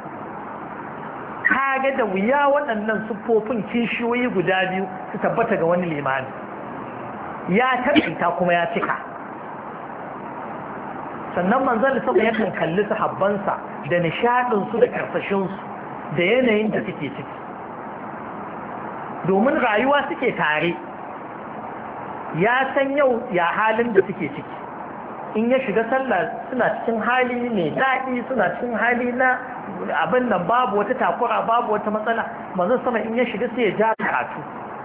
kaga da wuya waɗannan siffofin kishiyoyi guda biyu su tabbata ga wani limami ya taƙaita kuma ya cika sannan manzon Allah yakan kalli sahabbansa da nishadin su da karfashin su da yanayin da suke ciki domin rayuwa suke tare ya san yau ya halin da suke ciki in ya shiga sallah suna cikin hali mai daɗi suna cikin hali na abin nan babu wata takura babu wata matsala manzon sama in ya shiga sai ya ja karatu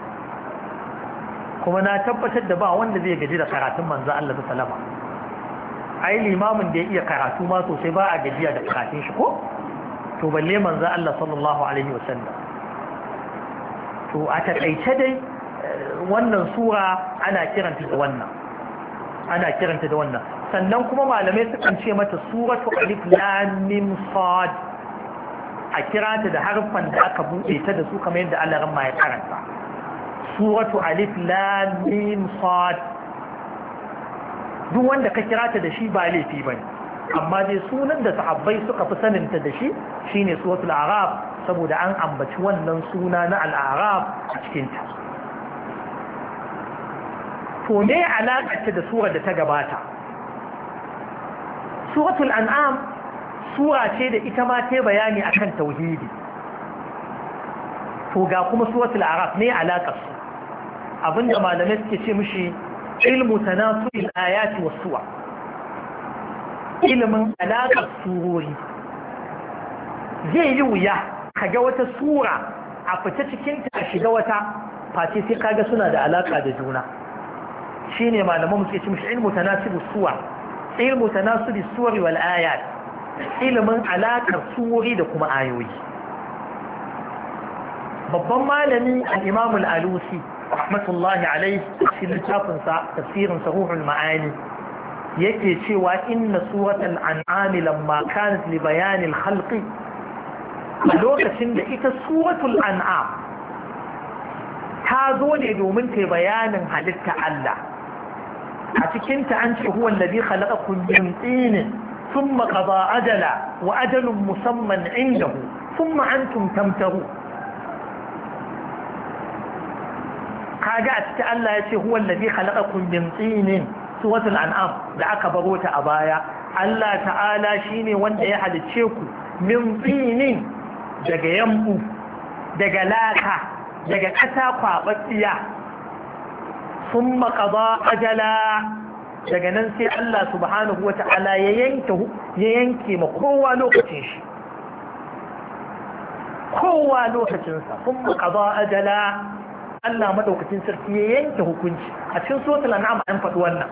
kuma na tabbatar da ba wanda zai gaji da karatun manzon Allah sallallahu alaihi wasallam ai limamin da ya iya karatu ma sosai ba a gajiya da karatun shi ko to balle manzon Allah sallallahu alaihi wasallam to a takaice dai wannan sura ana kiranta da wannan ana kiranta da wannan sannan kuma malamai sukan ce mata suratu alif lam mim sad a kirata da harfan da aka bude ta da su kamar yadda Allah ran ma ya karanta suratu alif lam mim sad duk wanda ka kirata da shi ba laifi bane amma dai sunan da sahabbai suka fi saninta da shi shine suratul a'raf saboda an ambaci wannan suna na al-a'raf a cikin ta to ne alaƙarta da surar da ta gabata suratul an'am sura ce da ita ma ta bayani akan tauhidi to ga kuma suratul a'raf ne alaƙar su abinda malamai suke ce mishi ilmu tanasul ayati was suwar ilimin alaƙar surori zai yi wuya kaga wata sura a fita cikin ta shiga wata face sai kaga suna da alaƙa da juna shine malaman suke ce mishi ilmu tanasibus suwar ilmu tanasibus suwar wal ayat ilimin alaƙar surori da kuma ayoyi babban malami al-imam al-alusi rahmatullahi alayhi cikin littafin sa tafsirin ruhul ma'ani yake cewa inna suratul an'am lamma kanat li bayan al-khalqi a lokacin da ita suratul an'am ta zo ne domin ta bayanin halitta Allah a cikin ta an ce huwa alladhi khalaqakum min tin thumma qada ajala wa ajalun musamman indahu thumma antum tamtaru kaga a cikin Allah ya ce huwa alladhi khalaqakum min tin suratul an'am da aka baro ta a baya Allah ta'ala shine wanda ya halicce ku min tsinin daga yambu daga laka daga ƙasa kwaɓaɓɓiya sun maƙaba ajala daga nan sai Allah subhanahu wa ta'ala ya yanke ma kowa lokacin shi kowa lokacinsa sun maƙaba ajala Allah maɗaukacin sarki ya yanke hukunci a cikin suratul an'am an faɗi wannan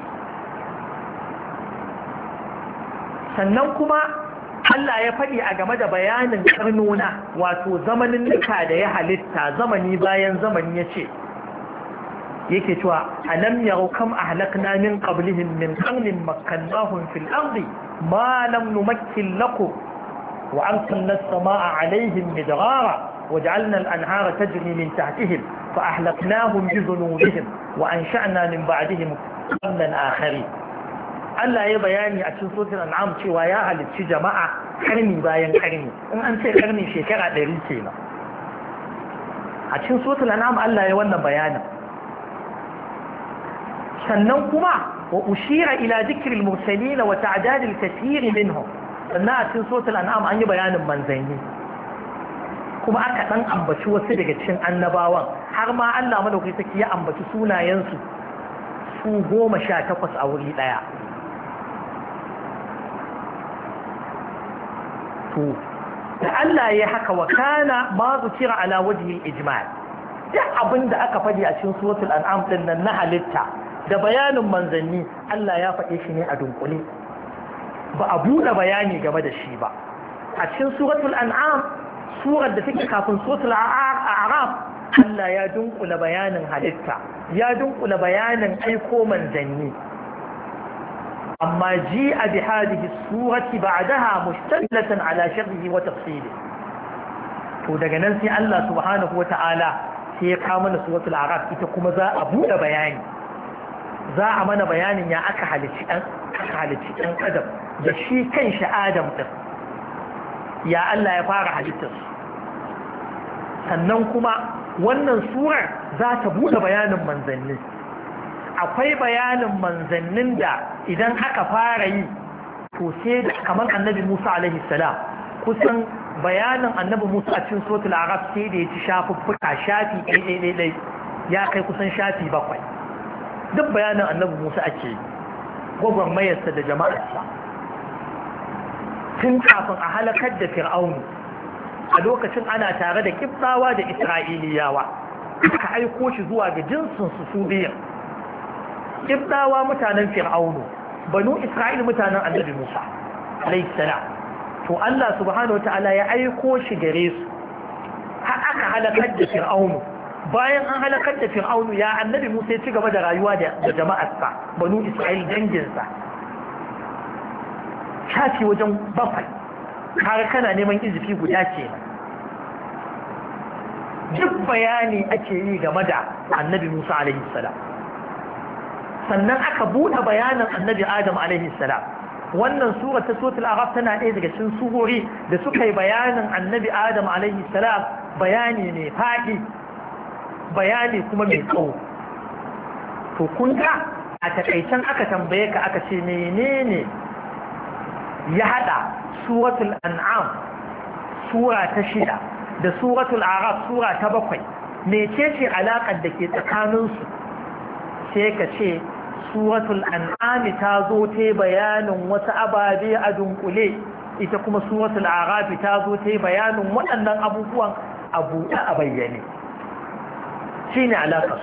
sannan kuma Allah ya faɗi a game da bayanin karnona wato zamanin nika da ya halitta zamani bayan zamani ya ce yake cewa alam yarau kam ahlakna min qablihim min qarnin makkannahum fil ardi ma lam numakkin lakum wa arsalna as-samaa'a 'alayhim midrara وجعلنا الأنهار تجري من تحتهم فأحلقناهم بذنوبهم وأنشأنا من بعدهم قرنا آخرين Allah ya bayani a cikin suratul an'am cewa ya halicci jama'a karni bayan karni in an ce karni shekara ɗari kenan a cikin suratul an'am Allah ya wannan bayanin sannan kuma wa ushira ila dhikril mursalin wa ta'dadil kathir minhum sannan a cikin suratul an'am an yi bayanin manzanni kuma aka dan ambaci wasu daga cikin annabawan har ma Allah madaukai saki ya ambaci sunayensu su goma sha takwas a wuri daya to da Allah ya haka wa kana ma zukira ala wajhi al-ijmal duk abinda aka faɗi a cikin suratul an'am din nan na halitta da bayanin manzanni Allah ya faɗe shi ne a dunkule ba a buɗe bayani game da shi ba a cikin suratul an'am surar da take kafin suratul a'raf Allah ya dunkula bayanin halitta ya dunkula bayanin aiko manzanni أما جيء بهذه السورة بعدها مشتملة على شرحه وتفصيله فدغ ننسي الله سبحانه وتعالى sai ya kawo mana suratul araf ita kuma za a buɗe bayani za a mana bayanin ya aka halicci ɗan aka halicci ɗan adam da shi kan shi adam ɗin ya Allah ya fara halittar sannan kuma wannan surar za ta buɗe bayanin manzanni akwai bayanin manzannin da idan aka fara yi to sai da kamar annabi Musa alaihi salam kusan bayanin annabi Musa a cikin suratul araf sai da ya ci shafuffuka shafi ɗai ya kai kusan shafi bakwai duk bayanin annabi Musa ake yi gwagwarmayarsa da jama'arsa tun kafin a halakar da fir'aunu a lokacin ana tare da kibtawa da isra'iliyawa aka aiko shi zuwa ga jinsinsu su biyan kibtawa mutanen fir'aunu banu isra'il mutanen annabi Musa alayhi salam to Allah subhanahu wataala ya aiko shi gare su har aka halakar da fir'aunu bayan an halakar da fir'aunu ya annabi Musa ya ci gaba da rayuwa da jama'arsa banu isra'il danginsa shafi wajen bakwai har kana neman izifi guda ce duk bayani ake yi game da annabi Musa alayhi salam sannan aka buɗe bayanin annabi Adam alaihi salam wannan sura ta suratul araf tana ɗaya daga cikin surori da suka yi bayanin annabi Adam alaihi salam bayani ne faɗi bayani kuma mai tsawo to kun ga a takaicen aka tambaye ka aka ce menene ya hada suratul an'am sura ta shida da suratul araf sura ta bakwai mecece alaƙar da ke tsakaninsu sai ka ce suratul an'ami ta zo ta bayanin wasu ababe a dunkule ita kuma suratul arafi ta zo ta bayanin waɗannan abubuwan a buɗe a bayyane shi ne alaƙar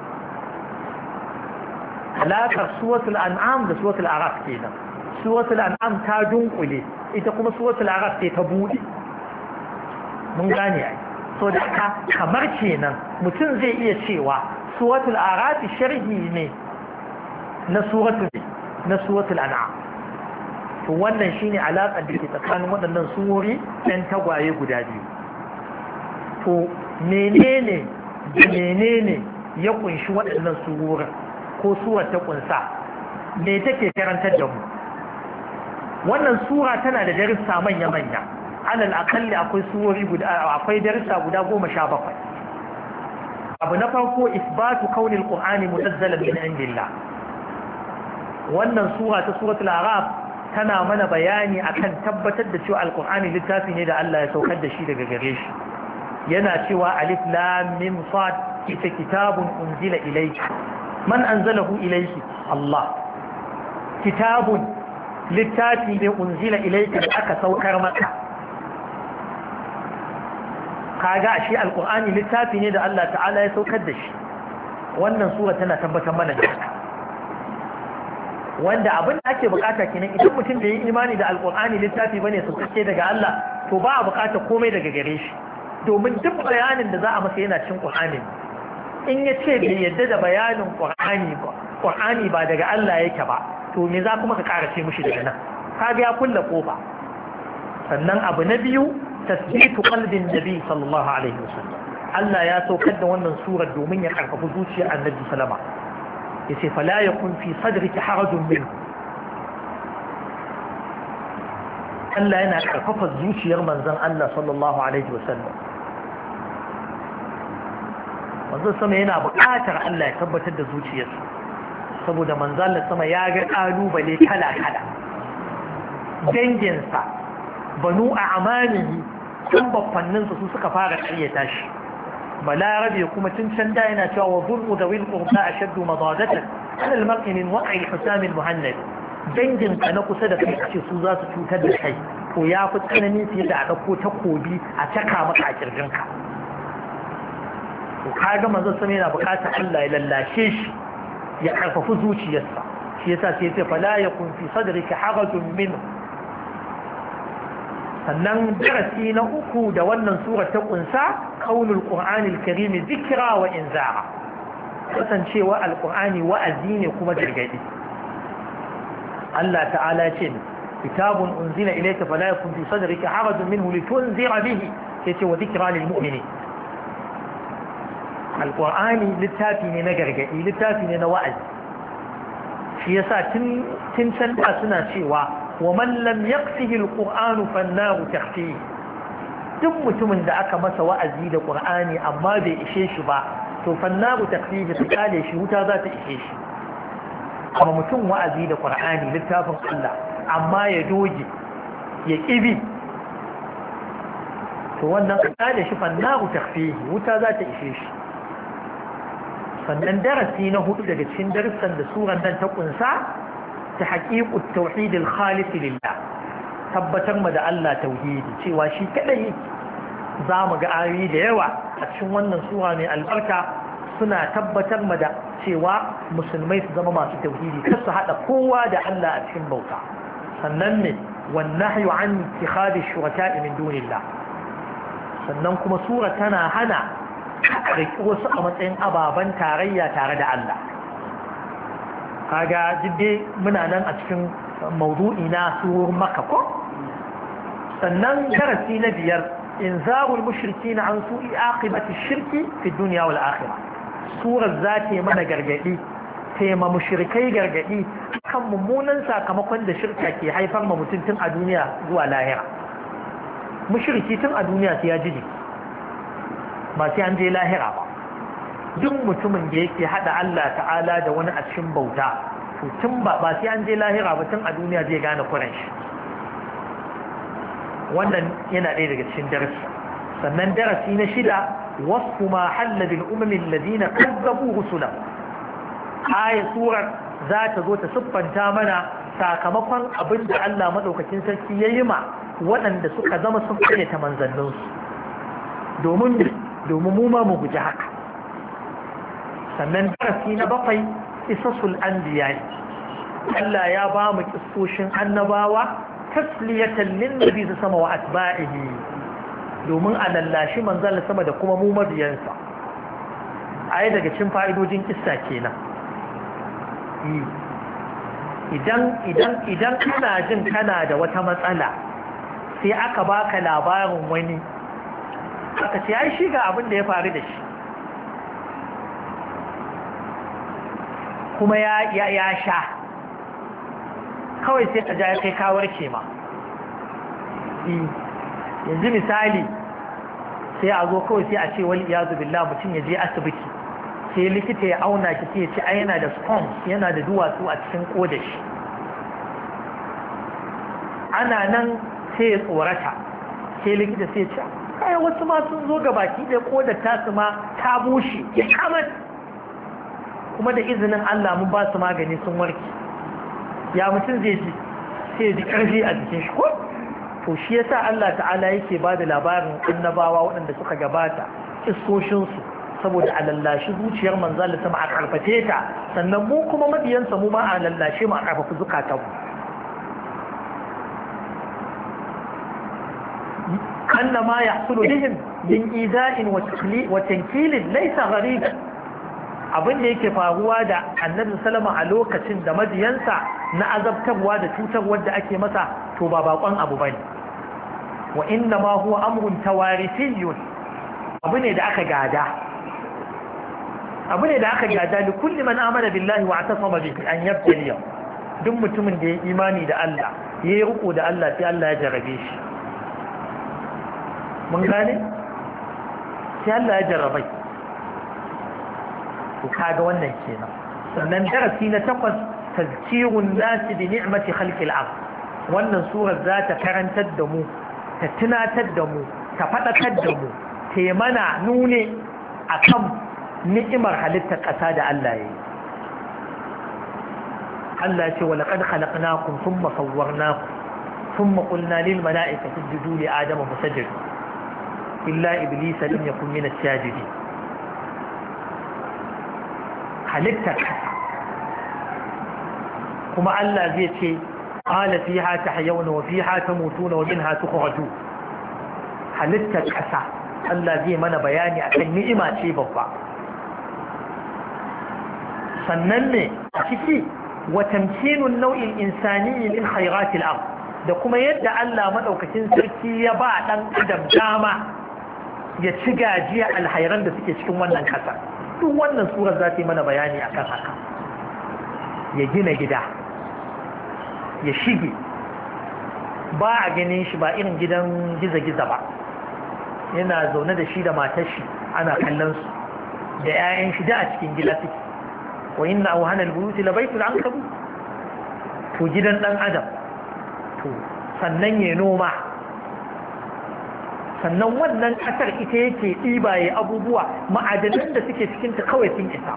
alaƙar suratul an'am da suratul araf kenan suratul an'am ta dunkule ita kuma suratul araf ta buɗe mun gane ai so da kamar kenan mutum zai iya cewa suratul arafi sharhi ne na suratul na suratul an'am to wannan shine alaƙar da ke tsakanin waɗannan surori ɗan tagwaye guda biyu to menene da menene ya kunshi waɗannan surorin ko surar ta kunsa me take karantar da mu wannan sura tana da darussa manya-manya alal akalli akwai surori guda akwai darussa guda goma sha bakwai abu na farko isbatu kaunil qur'ani munazzalan min indillah wannan sura ta suratul araf tana mana bayani akan tabbatar da cewa alqur'ani littafi ne da Allah ya saukar da shi daga gare shi yana cewa alif lam mim sad ita kitabun unzila ilayka man anzalahu ilayki Allah kitabun littafi ne unzila ilayka da aka saukar maka kaga shi alqur'ani littafi ne da Allah ta'ala ya saukar da shi wannan sura tana tabbatar mana da haka wanda abin da ake bukata kenan idan mutum da yi imani da alqur'ani littafi bane saukake daga Allah to ba a bukata komai daga gare shi domin duk bayanin da za a masa yana cin qur'ani in ya ce bai yadda da bayanin qur'ani ba qur'ani ba daga Allah yake ba to me za kuma ka karace mishi daga nan kaga ya kulla kofa sannan abu na biyu tasbitu qalbin nabi sallallahu alaihi wasallam Allah ya saukar da wannan surar domin ya karfafa zuciyar annabi sallama yace fala yakun fi sadrika harajun min Allah yana karfafa zuciyar manzon Allah sallallahu alaihi wasallam manzon sama yana buƙatar Allah ya tabbatar da zuciyarsa saboda manzon sama ya ga kalubale kala kala danginsa banu a amanihi kan babbanninsa su suka fara ƙaryata shi balarabe kuma tun can da yana cewa wa zulmu da wil qurba ashaddu madadatan ala al-mar'i min waqi al-husam al-muhannad dangin ka na kusa da kai ce su za su cutar da kai to ya fi tsanani fiye da a dauko takobi a caka maka a kirjinka to kaga manzon sama yana buƙatar Allah ya lallashe shi ya karfafi zuciyarsa shi yasa sai ya ce fala yakun fi sadrika harajun minhu sannan darasi na uku da wannan sura ta kunsa kaunul qur'anil karim zikra wa inzara kasancewa alqur'ani wa'azi ne kuma gargadi Allah ta'ala ce kitabun unzila ilayka fala yakun fi sadrika harajun minhu litunzira bihi yace wa zikra lil mu'minin alqur'ani littafi ne na gargadi littafi ne na wa'azi shi yasa tun tun can da suna cewa ومن لم يقفه القرآن فالنار تخفيه duk mutumin da aka masa wa'azi da Qur'ani amma bai ishe shi ba to fannaru takfihi ta kale shi wuta za ta ishe shi amma mutum wa'azi da Qur'ani littafin Allah amma ya doge ya kibi to wannan ka kale shi fannaru takfihi wuta za ta ishe shi sannan darasi na hudu daga cikin darussan da suran nan ta kunsa تحقيق التوحيد الخالص لله tabbatar ma da Allah tauhidi cewa shi kadai zamu ga ayoyi da yawa a cikin wannan sura mai albarka suna tabbatar ma da cewa musulmai su zama masu tauhidi kar su hada kowa da Allah a cikin bauta sannan ne wan nahyu an ittikhadi shuraka'i min dunillah sannan kuma sura tana hana riki wasu a matsayin ababan tarayya tare da Allah kaga jidde muna nan a cikin mawdu'i na surar Makka ko sannan darasi na biyar inzarul mushrikin an su'i aqibati shirki fi dunya wal akhirah surar zata mana gargadi tema mushrikai gargadi kan mummunan sakamakon da shirka ke haifar ma mutum tun a duniya zuwa lahira mushriki tun a duniya sai ya jiji ba sai an je lahira ba duk mutumin da yake hada Allah ta'ala da wani a cikin bauta to tun ba ba sai an je lahira ba tun a duniya zai gane kuran shi wannan yana ɗaya daga cikin darasi sannan darasi na shida wasfu ma halla bil umami alladhina kazzabu rusula aya surar za ta zo ta siffanta mana sakamakon abin da Allah madaukakin sarki ya yi ma waɗanda suka zama sun karyata manzanninsu domin domin mu ma mu guji haka sannan darasi na bakwai isasul anbiya Allah ya ba mu kissoshin annabawa tasliyatan lin nabi sama wa atba'ihi domin a lallashi manzon sama da kuma mu mabiyansa ai daga cikin fa'idojin kissa kenan idan idan idan kana jin kana da wata matsala sai aka baka labarin wani aka ce ai shi ga abin da ya faru da shi kuma ya ya ya sha kawai sai ka ja kai ka warke ma yanzu misali sai a zo kawai sai a ce wal iyazu billah mutum ya je asibiti sai likita ya auna ki sai ya ce ai yana da stones yana da duwatsu a cikin kodar shi ana nan sai ya tsorata sai likita sai ya ce kai wasu ma sun zo ga baki da kodar tasu ma ta bushe ya kamar kuma da izinin Allah mun ba su magani sun warke ya mutum zai ji sai ji karfi a jikin shi ko to shi yasa Allah ta'ala yake ba da labarin annabawa waɗanda suka gabata kissoshinsu saboda a lallashi zuciyar manzal da sama a karfafe ta sannan mu kuma mabiyansa mu ma a lallashe mu a karfafi zukatanmu anna ma yahsulu bihim min ida'in wa tankilin laysa ghariban abin da yake faruwa da annabi sallama a lokacin da mabiyansa na azabtarwa da cutarwar da ake masa to ba bakon abu bane wa inna ma huwa amrun tawarithiyun abu ne da aka gada abu ne da aka gada da kulli man amana billahi wa atasama bihi an yabtaliya duk mutumin da ya imani da Allah ya yi riko da Allah sai Allah ya jarrabe shi mun gane sai Allah ya jarrabe to kaga wannan kenan sannan darasi na takwas tazkirun nasi bi ni'mati khalqil ard wannan surar za ta karantar da mu ta tunatar da mu ta faɗakar da mu ta mana nune akan ni'imar halittar ƙasa da Allah ya yi Allah ce walaƙad khalaqnakum thumma sawwarnakum thumma qulna lil mala'ikati isjudu li adama fasajadu illa iblisa lam yakun min as-sajidin halittar ƙasa kuma Allah zai ce qala fiha tahyawna wa fiha tamutuna wa minha tukhrajun halittar ƙasa Allah zai mana bayani akan ni'ima ce babba sannan ne a ciki wa tamkinun nau'in insani min khairatil ard da kuma yadda Allah madaukakin sarki ya ba dan adam dama ya ci gajiya alhairan da suke cikin wannan ƙasa duk wannan surar za ta yi mana bayani akan haka ya gina gida ya shige ba a ganin shi ba irin gidan giza-giza ba yana zaune da shi da matar shi ana kallon su da 'ya'yan shi da a cikin gida suke wa inna awhana al-buyuti la baytul ankabut to gidan dan adam to sannan ya noma sannan wannan kasar ita yake ɗibaye abubuwa ma'adanan da suke cikinta kawai sun isa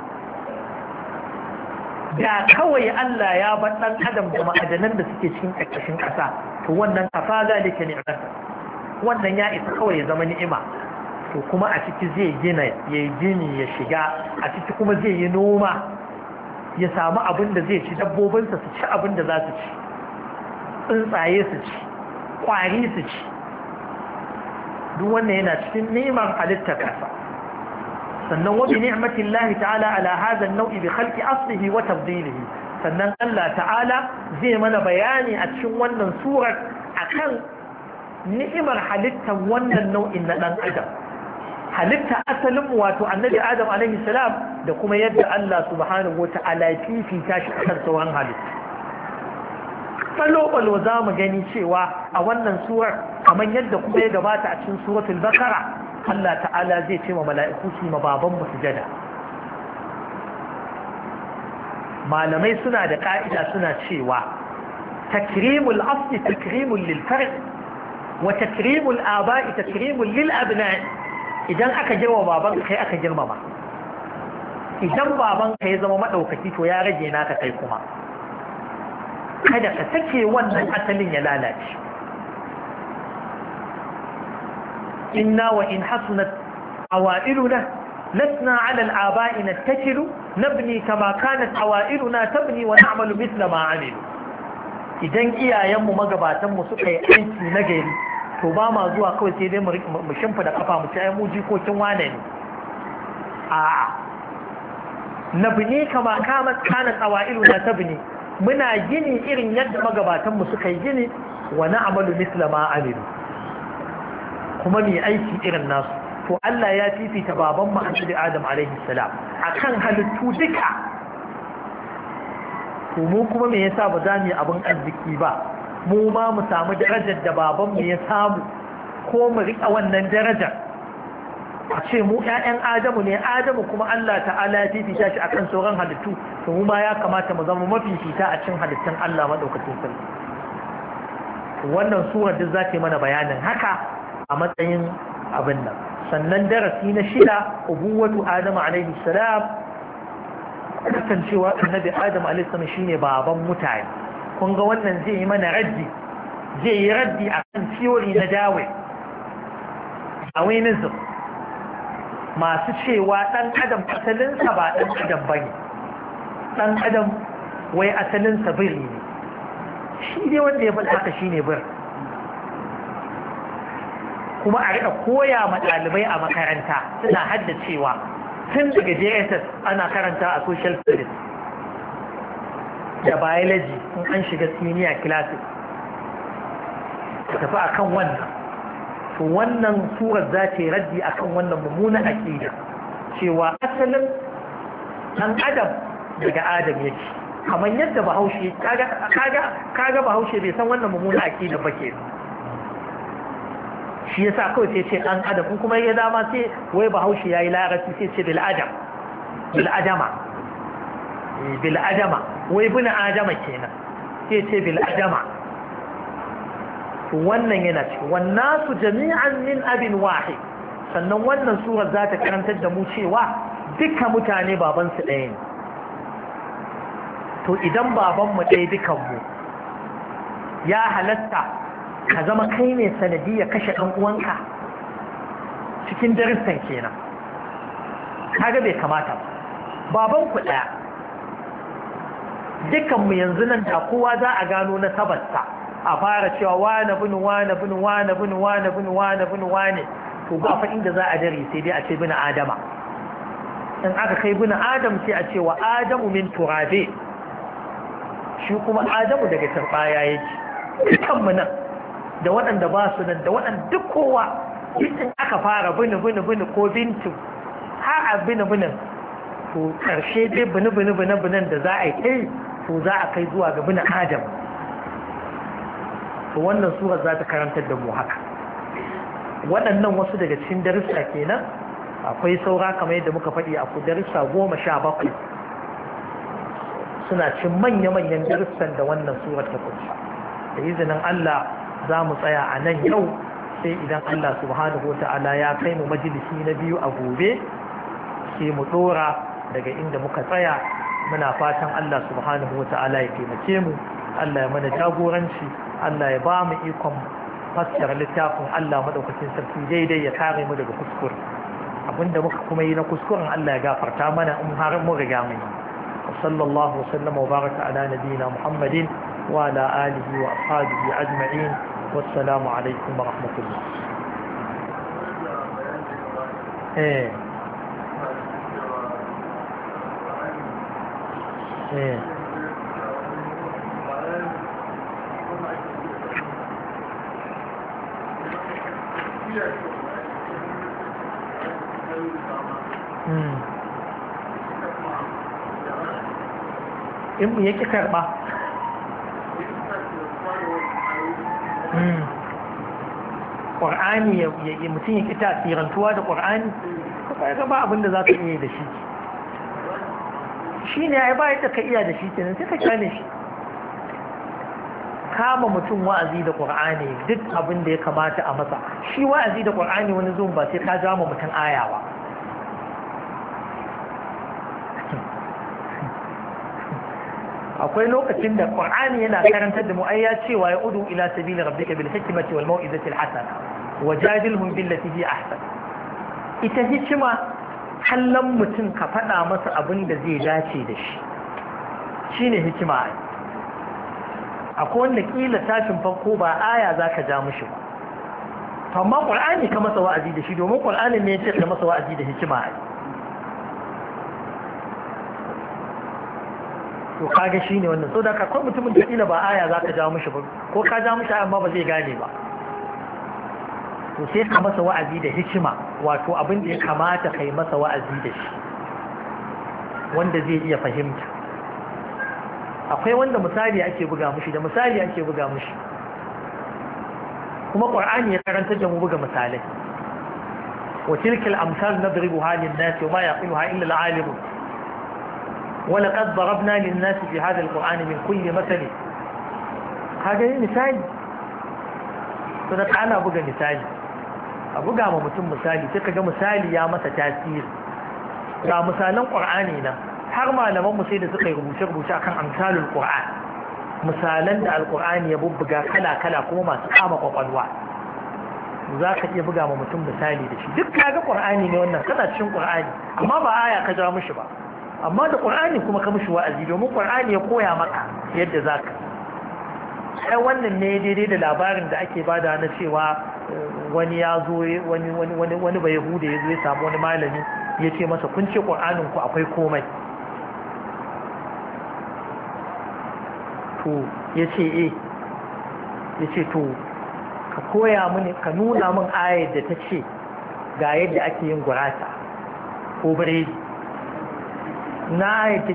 da kawai Allah ya bar ɗan adam da ma'adanan da suke cikin ƙarƙashin ƙasa to wannan kafa zalika ni'mata wannan ya isa kawai ya zama ni'ima to kuma a ciki zai gina ya gini ya shiga a ciki kuma zai yi noma ya samu abin da zai ci dabbobinsa su ci abin da za su ci tsuntsaye su ci ƙwari su ci duk wannan yana cikin neman halittar ƙasa sannan wa bi ni'matillahi ta'ala ala hadha an-naw'i bi khalqi aslihi wa tabdilihi sannan Allah ta'ala zai mana bayani a cikin wannan surar akan ni'imar halittar wannan nau'in na dan adam halitta asalin wato annabi adam alaihi salam da kuma yadda Allah subhanahu wa ta'ala ya fifita shi akan sauran halitta balo-balo za mu gani cewa a wannan surar kamar yadda kuma ya gabata a cikin suratul bakara Allah ta'ala zai ce ma mala'iku su ma baban mu sujada malamai suna da ka'ida suna cewa takrimul asli takrimul lil fard wa takrimul aba'i takrimul lil abna' idan aka girma baban kai aka girmama idan baban ka ya zama madaukaki to ya rage naka kai kuma kada ka sake wannan asalin ya lalace inna wa in hasunat awailuna lasna ala al-aba'i nattakilu nabni kama kanat awailuna tabni wa na'malu mithla ma 'amilu idan iyayenmu magabatanmu suka yi aiki na gari to ba ma zuwa kawai sai dai mu shimfa da kafa mu ci ai mu jikokin wane ne a'a nabni kama kanat awailuna tabni muna gini irin yadda magabatanmu suka yi gini wa na'malu misla ma amilu kuma mai aiki irin nasu to Allah ya fifita babanmu annabi Adam alaihi salam akan halittu duka to mu kuma me yasa ba za mu yi abin arziki ba mu ma mu samu darajar da babanmu ya samu ko mu rika wannan darajar a ce mu ƴaƴan Adamu ne Adamu kuma Allah ta'ala ya fifita shi akan sauran halittu to mu ma ya kamata mu zama mafifita a cikin halittun Allah madaukakin sarki wannan surar duk za ta yi mana bayanin haka a matsayin abin nan sannan darasi na shida ubuwatu Adamu alaihi salam kasancewa annabi Adamu alaihi salam shine baban mutane kun ga wannan zai yi mana raddi zai yi raddi akan theory na Darwin Darwinism masu cewa ɗan adam asalinsa ba ɗan adam ba ne ɗan adam wai asalinsa biri ne shi ne wanda ya faɗi haka shi ne bir kuma a riƙa koya ma ɗalibai a makaranta suna haddacewa tun daga J S S ana karanta a social studies da biology in an shiga senior classes tafi akan wannan to wannan surar za ta yi raddi akan wannan mummunan aqida cewa asalin ɗan adam daga adam yake kamar yadda bahaushe kaga kaga kaga bahaushe bai san wannan mummunan aqida ba ke shi yasa kawai sai ce ɗan adam in kuma ya dama sai wai bahaushe yayi larabci sai ce bil adam bil adama bil adama wai bin adama kenan sai ce bil adama wannan yana ci wannan su jami'an min abin wahid sannan wannan surar za ta karantar da mu cewa duka mutane babansu ɗaya ne to idan babanmu ɗaya dukanmu ya halatta ka zama kai ne sanadiyar kashe ɗan uwanka cikin darussan kenan kaga bai kamata babanku ɗaya dukanmu yanzu nan da kowa za a gano na sabarsa a fara cewa wane bin wane bin wane bin wane bin wane bin wane to ba fa inda za a dare sai dai a ce bin adama in aka kai bin adam sai a ce wa adamu min turabe shi kuma adamu daga turbaya yake kanmu nan da waɗanda ba su nan da waɗanda duk kowa in aka fara bini bini bini ko bintu har a bini binin to karshe dai bini bini bini binin da za a yi kai to za a kai zuwa ga bini adam to wannan surar za ta karantar da mu haka waɗannan wasu daga cikin darussa kenan akwai saura kamar yadda muka faɗi a darussa goma sha bakwai suna cin manya-manyan darussan da wannan surar ta kunsa da izinin Allah za mu tsaya a nan yau sai idan Allah subhanahu wa ta'ala ya kai mu majalisi na biyu a gobe sai mu ɗora daga inda muka tsaya muna fatan Allah subhanahu wa ta'ala ya taimake mu Allah ya mana jagoranci Allah ya ba mu ikon fassara littafin Allah madaukakin sarki daidai ya kare mu daga kuskure abinda muka kuma yi na kuskuren Allah ya gafarta mana in har mu riga mu wa sallallahu wa sallama wa baraka ala nabiyyina Muhammadin wa ala alihi wa ashabihi ajma'in wassalamu alaikum wa rahmatullah eh eh in mu yake karba ƙwar'ani mutum ya kita tsirantuwa da ƙwar'ani ka ba abinda za ka iya da shi shi ne ya ba yadda ka iya da shi kenan sai ka kyale shi kama mutum wa'azi da ƙwar'ani duk abin da ya kamata a masa shi wa'azi da ƙwar'ani wani zuwan ba sai ka jama mutum ayawa akwai lokacin da ƙwar'ani yana karantar da mu ai ya cewa ya udu ila sabili rabbika bil hikmati wal mau'izati al hasana wajadilhum billati hi ahsan ita hikima kallon mutum ka faɗa masa abin da zai dace da shi shine hikima ai akwai wanda kila tashin farko ba aya zaka ja mishi ba amma ƙwar'ani ka masa wa'azi da shi domin ƙwar'ani ne ya ce ka masa wa'azi da hikima ai to kage shine wannan so da kakon mutumin da kila ba aya zaka jawo mishi ba ko ka jawo mishi amma ba zai gane ba to sai ka masa wa'azi da hikima wato abin da ya kamata kai masa wa'azi da shi wanda zai iya fahimta akwai wanda misali ake buga mishi da misali ake buga mishi kuma qur'ani ya karanta da mu buga misalai wa tilkal amsal nadribuha lin-nas wa ma yaqiluha illa al-alim ولقد ضربنا للناس في هذا القرآن من كل مثل هذا مثال فنك أنا أبقى مثال أبقى ممتن مثالي تلك مثالي يا متى تأثير يا مثالا قرآنينا حرما لما مسيدة تقي ربوشة ربوشة كان أمثال القرآن مثالا دا القرآن يبقى كلا كلا كوما سقام قطنوا ذاك يبقى ممتن مثالي دشي دك هذا قرآني نوانا كذا تشن قرآني أما بآية كجرى مشبه amma da ƙur'ani kuma ka mishi wa'azi domin ƙur'ani ya koya maka yadda za ka sai wannan ne daidai da labarin da ake bada na cewa wani ya zo wani bai yahuda ya zo ya samu wani malami ya ce masa kun ce ƙur'anin ku akwai komai to ya ce eh ya ce to ka koya mini ka nuna min ayar da ta ce ga yadda ake yin gurasa ko biredi na aiki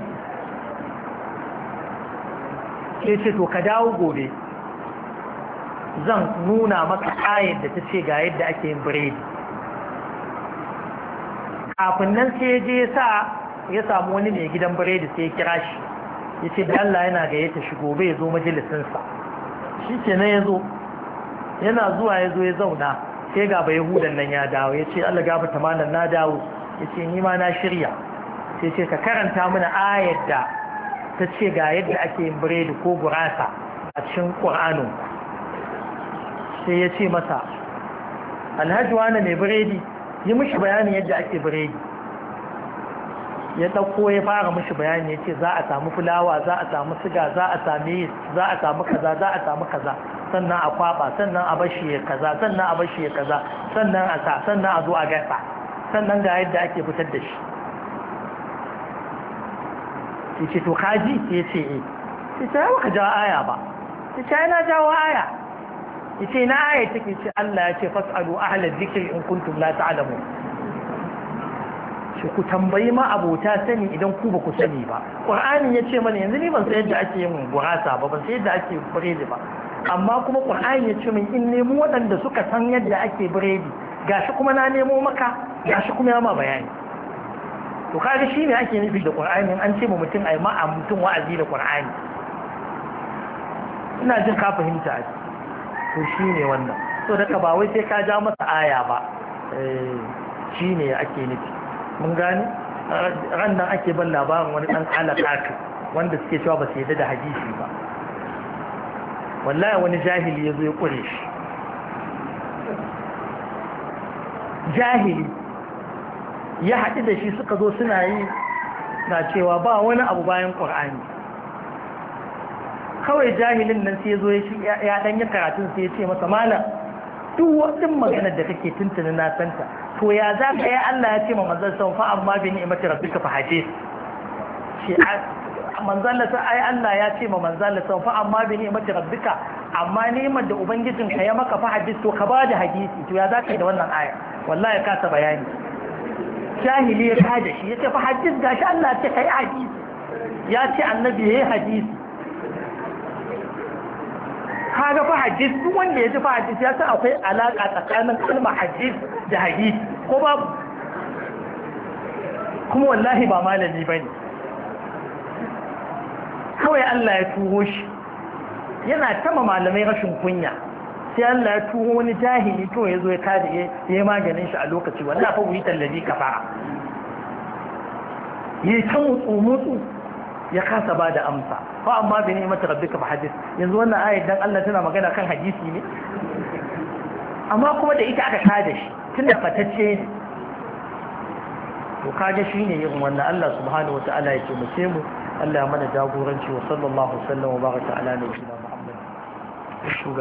ke ce to ka dawo gobe zan nuna maka ayar da ta ce ga yadda ake yin biredi kafin nan sai je sa ya samu wani mai gidan biredi sai ya kira shi ya ce da Allah yana gayyata shi gobe ya zo majalisinsa shi ke nan ya zo yana zuwa ya zo ya zauna sai ga ba yahudan nan ya dawo ya ce Allah gafata malam na dawo ya ce ni ma na shirya sai ce ka karanta mana ayar da ta ce ga yadda ake yin biredi ko gurasa a cikin ƙur'anin sai ya ce masa alhaji wani mai biredi yi mishi bayanin yadda ake biredi ya ɗauko ya fara mishi bayani ya ce za a samu fulawa za a samu siga za a sami za a samu kaza za a samu kaza sannan a kwaba sannan a bashi ya kaza sannan a bashi ya kaza sannan a sa sannan a zo a gasa sannan ga yadda ake fitar da shi ya ce to kaji ya ce eh ya ce yawa ka jawo aya ba ya ce yana jawo aya ya ce na aya take ce Allah ya ce fas'alu ahla dhikri in kuntum la ta'lamun shi ku tambayi ma abota sani idan ku ba ku sani ba qur'ani ya ce mana yanzu ni ban san yadda ake yin gurasa ba ban san yadda ake biredi ba amma kuma qur'ani ya ce min in nemo waɗanda suka san yadda ake biredi gashi kuma na nemo maka gashi kuma ya ma bayani to kaga shine ake nufi da qur'ani an ce mu mutum ai ma a mutum wa'azi da qur'ani ina jin ka fahimta to shine wannan to daga ba wai sai ka ja masa aya ba eh shine ake nufi mun gane ran nan ake ban labarin wani dan alaka wanda suke cewa ba su yadda da hadisi ba wallahi wani jahili yazo ya kure shi jahili ya haɗu da shi suka zo suna yi na cewa ba wani abu bayan ƙur'ani kawai jahilin nan sai zo ya ɗan yi karatun sai ya ce masa malam duk waɗin maganar da kake tuntuni na santa to ya za ka yi Allah ya ce ma manzan san fa amma bi ni'imati rabbika fa hadis shi manzan la ai Allah ya ce ma manzan la san fa amma bi ni'imati rabbika amma ni'imar da ubangijin ka ya maka fa hadis to ka ba da hadisi to ya za ka yi da wannan aya wallahi ka ta bayani jahili ya kada shi ya ce fa hadis gashi Allah ce kai hadisi ya ce annabi yayi hadisi kaga fa hadis duk wanda ya ji fa hadis ya san akwai alaka tsakanin kalmar hadis da hadisi ko babu kuma wallahi ba malami bane kawai Allah ya turo shi yana tama malamai rashin kunya sai Allah ya turo wani jahili to ya zo ya kada ya yi maganin shi a lokaci wallahi fa wuyi tallabi kafara yi ta mutsu mutsu ya kasa ba da amsa fa amma bi ni'mati rabbika fa hadith yanzu wannan ayat dan Allah tana magana kan hadisi ne amma kuma da ita aka kada shi tunda fatacce ne to kage shine yin wannan Allah subhanahu wataala ya ce mu ce mu Allah ya mana jagoranci wa sallallahu alaihi wa sallam wa baraka ala nabiyyina Muhammad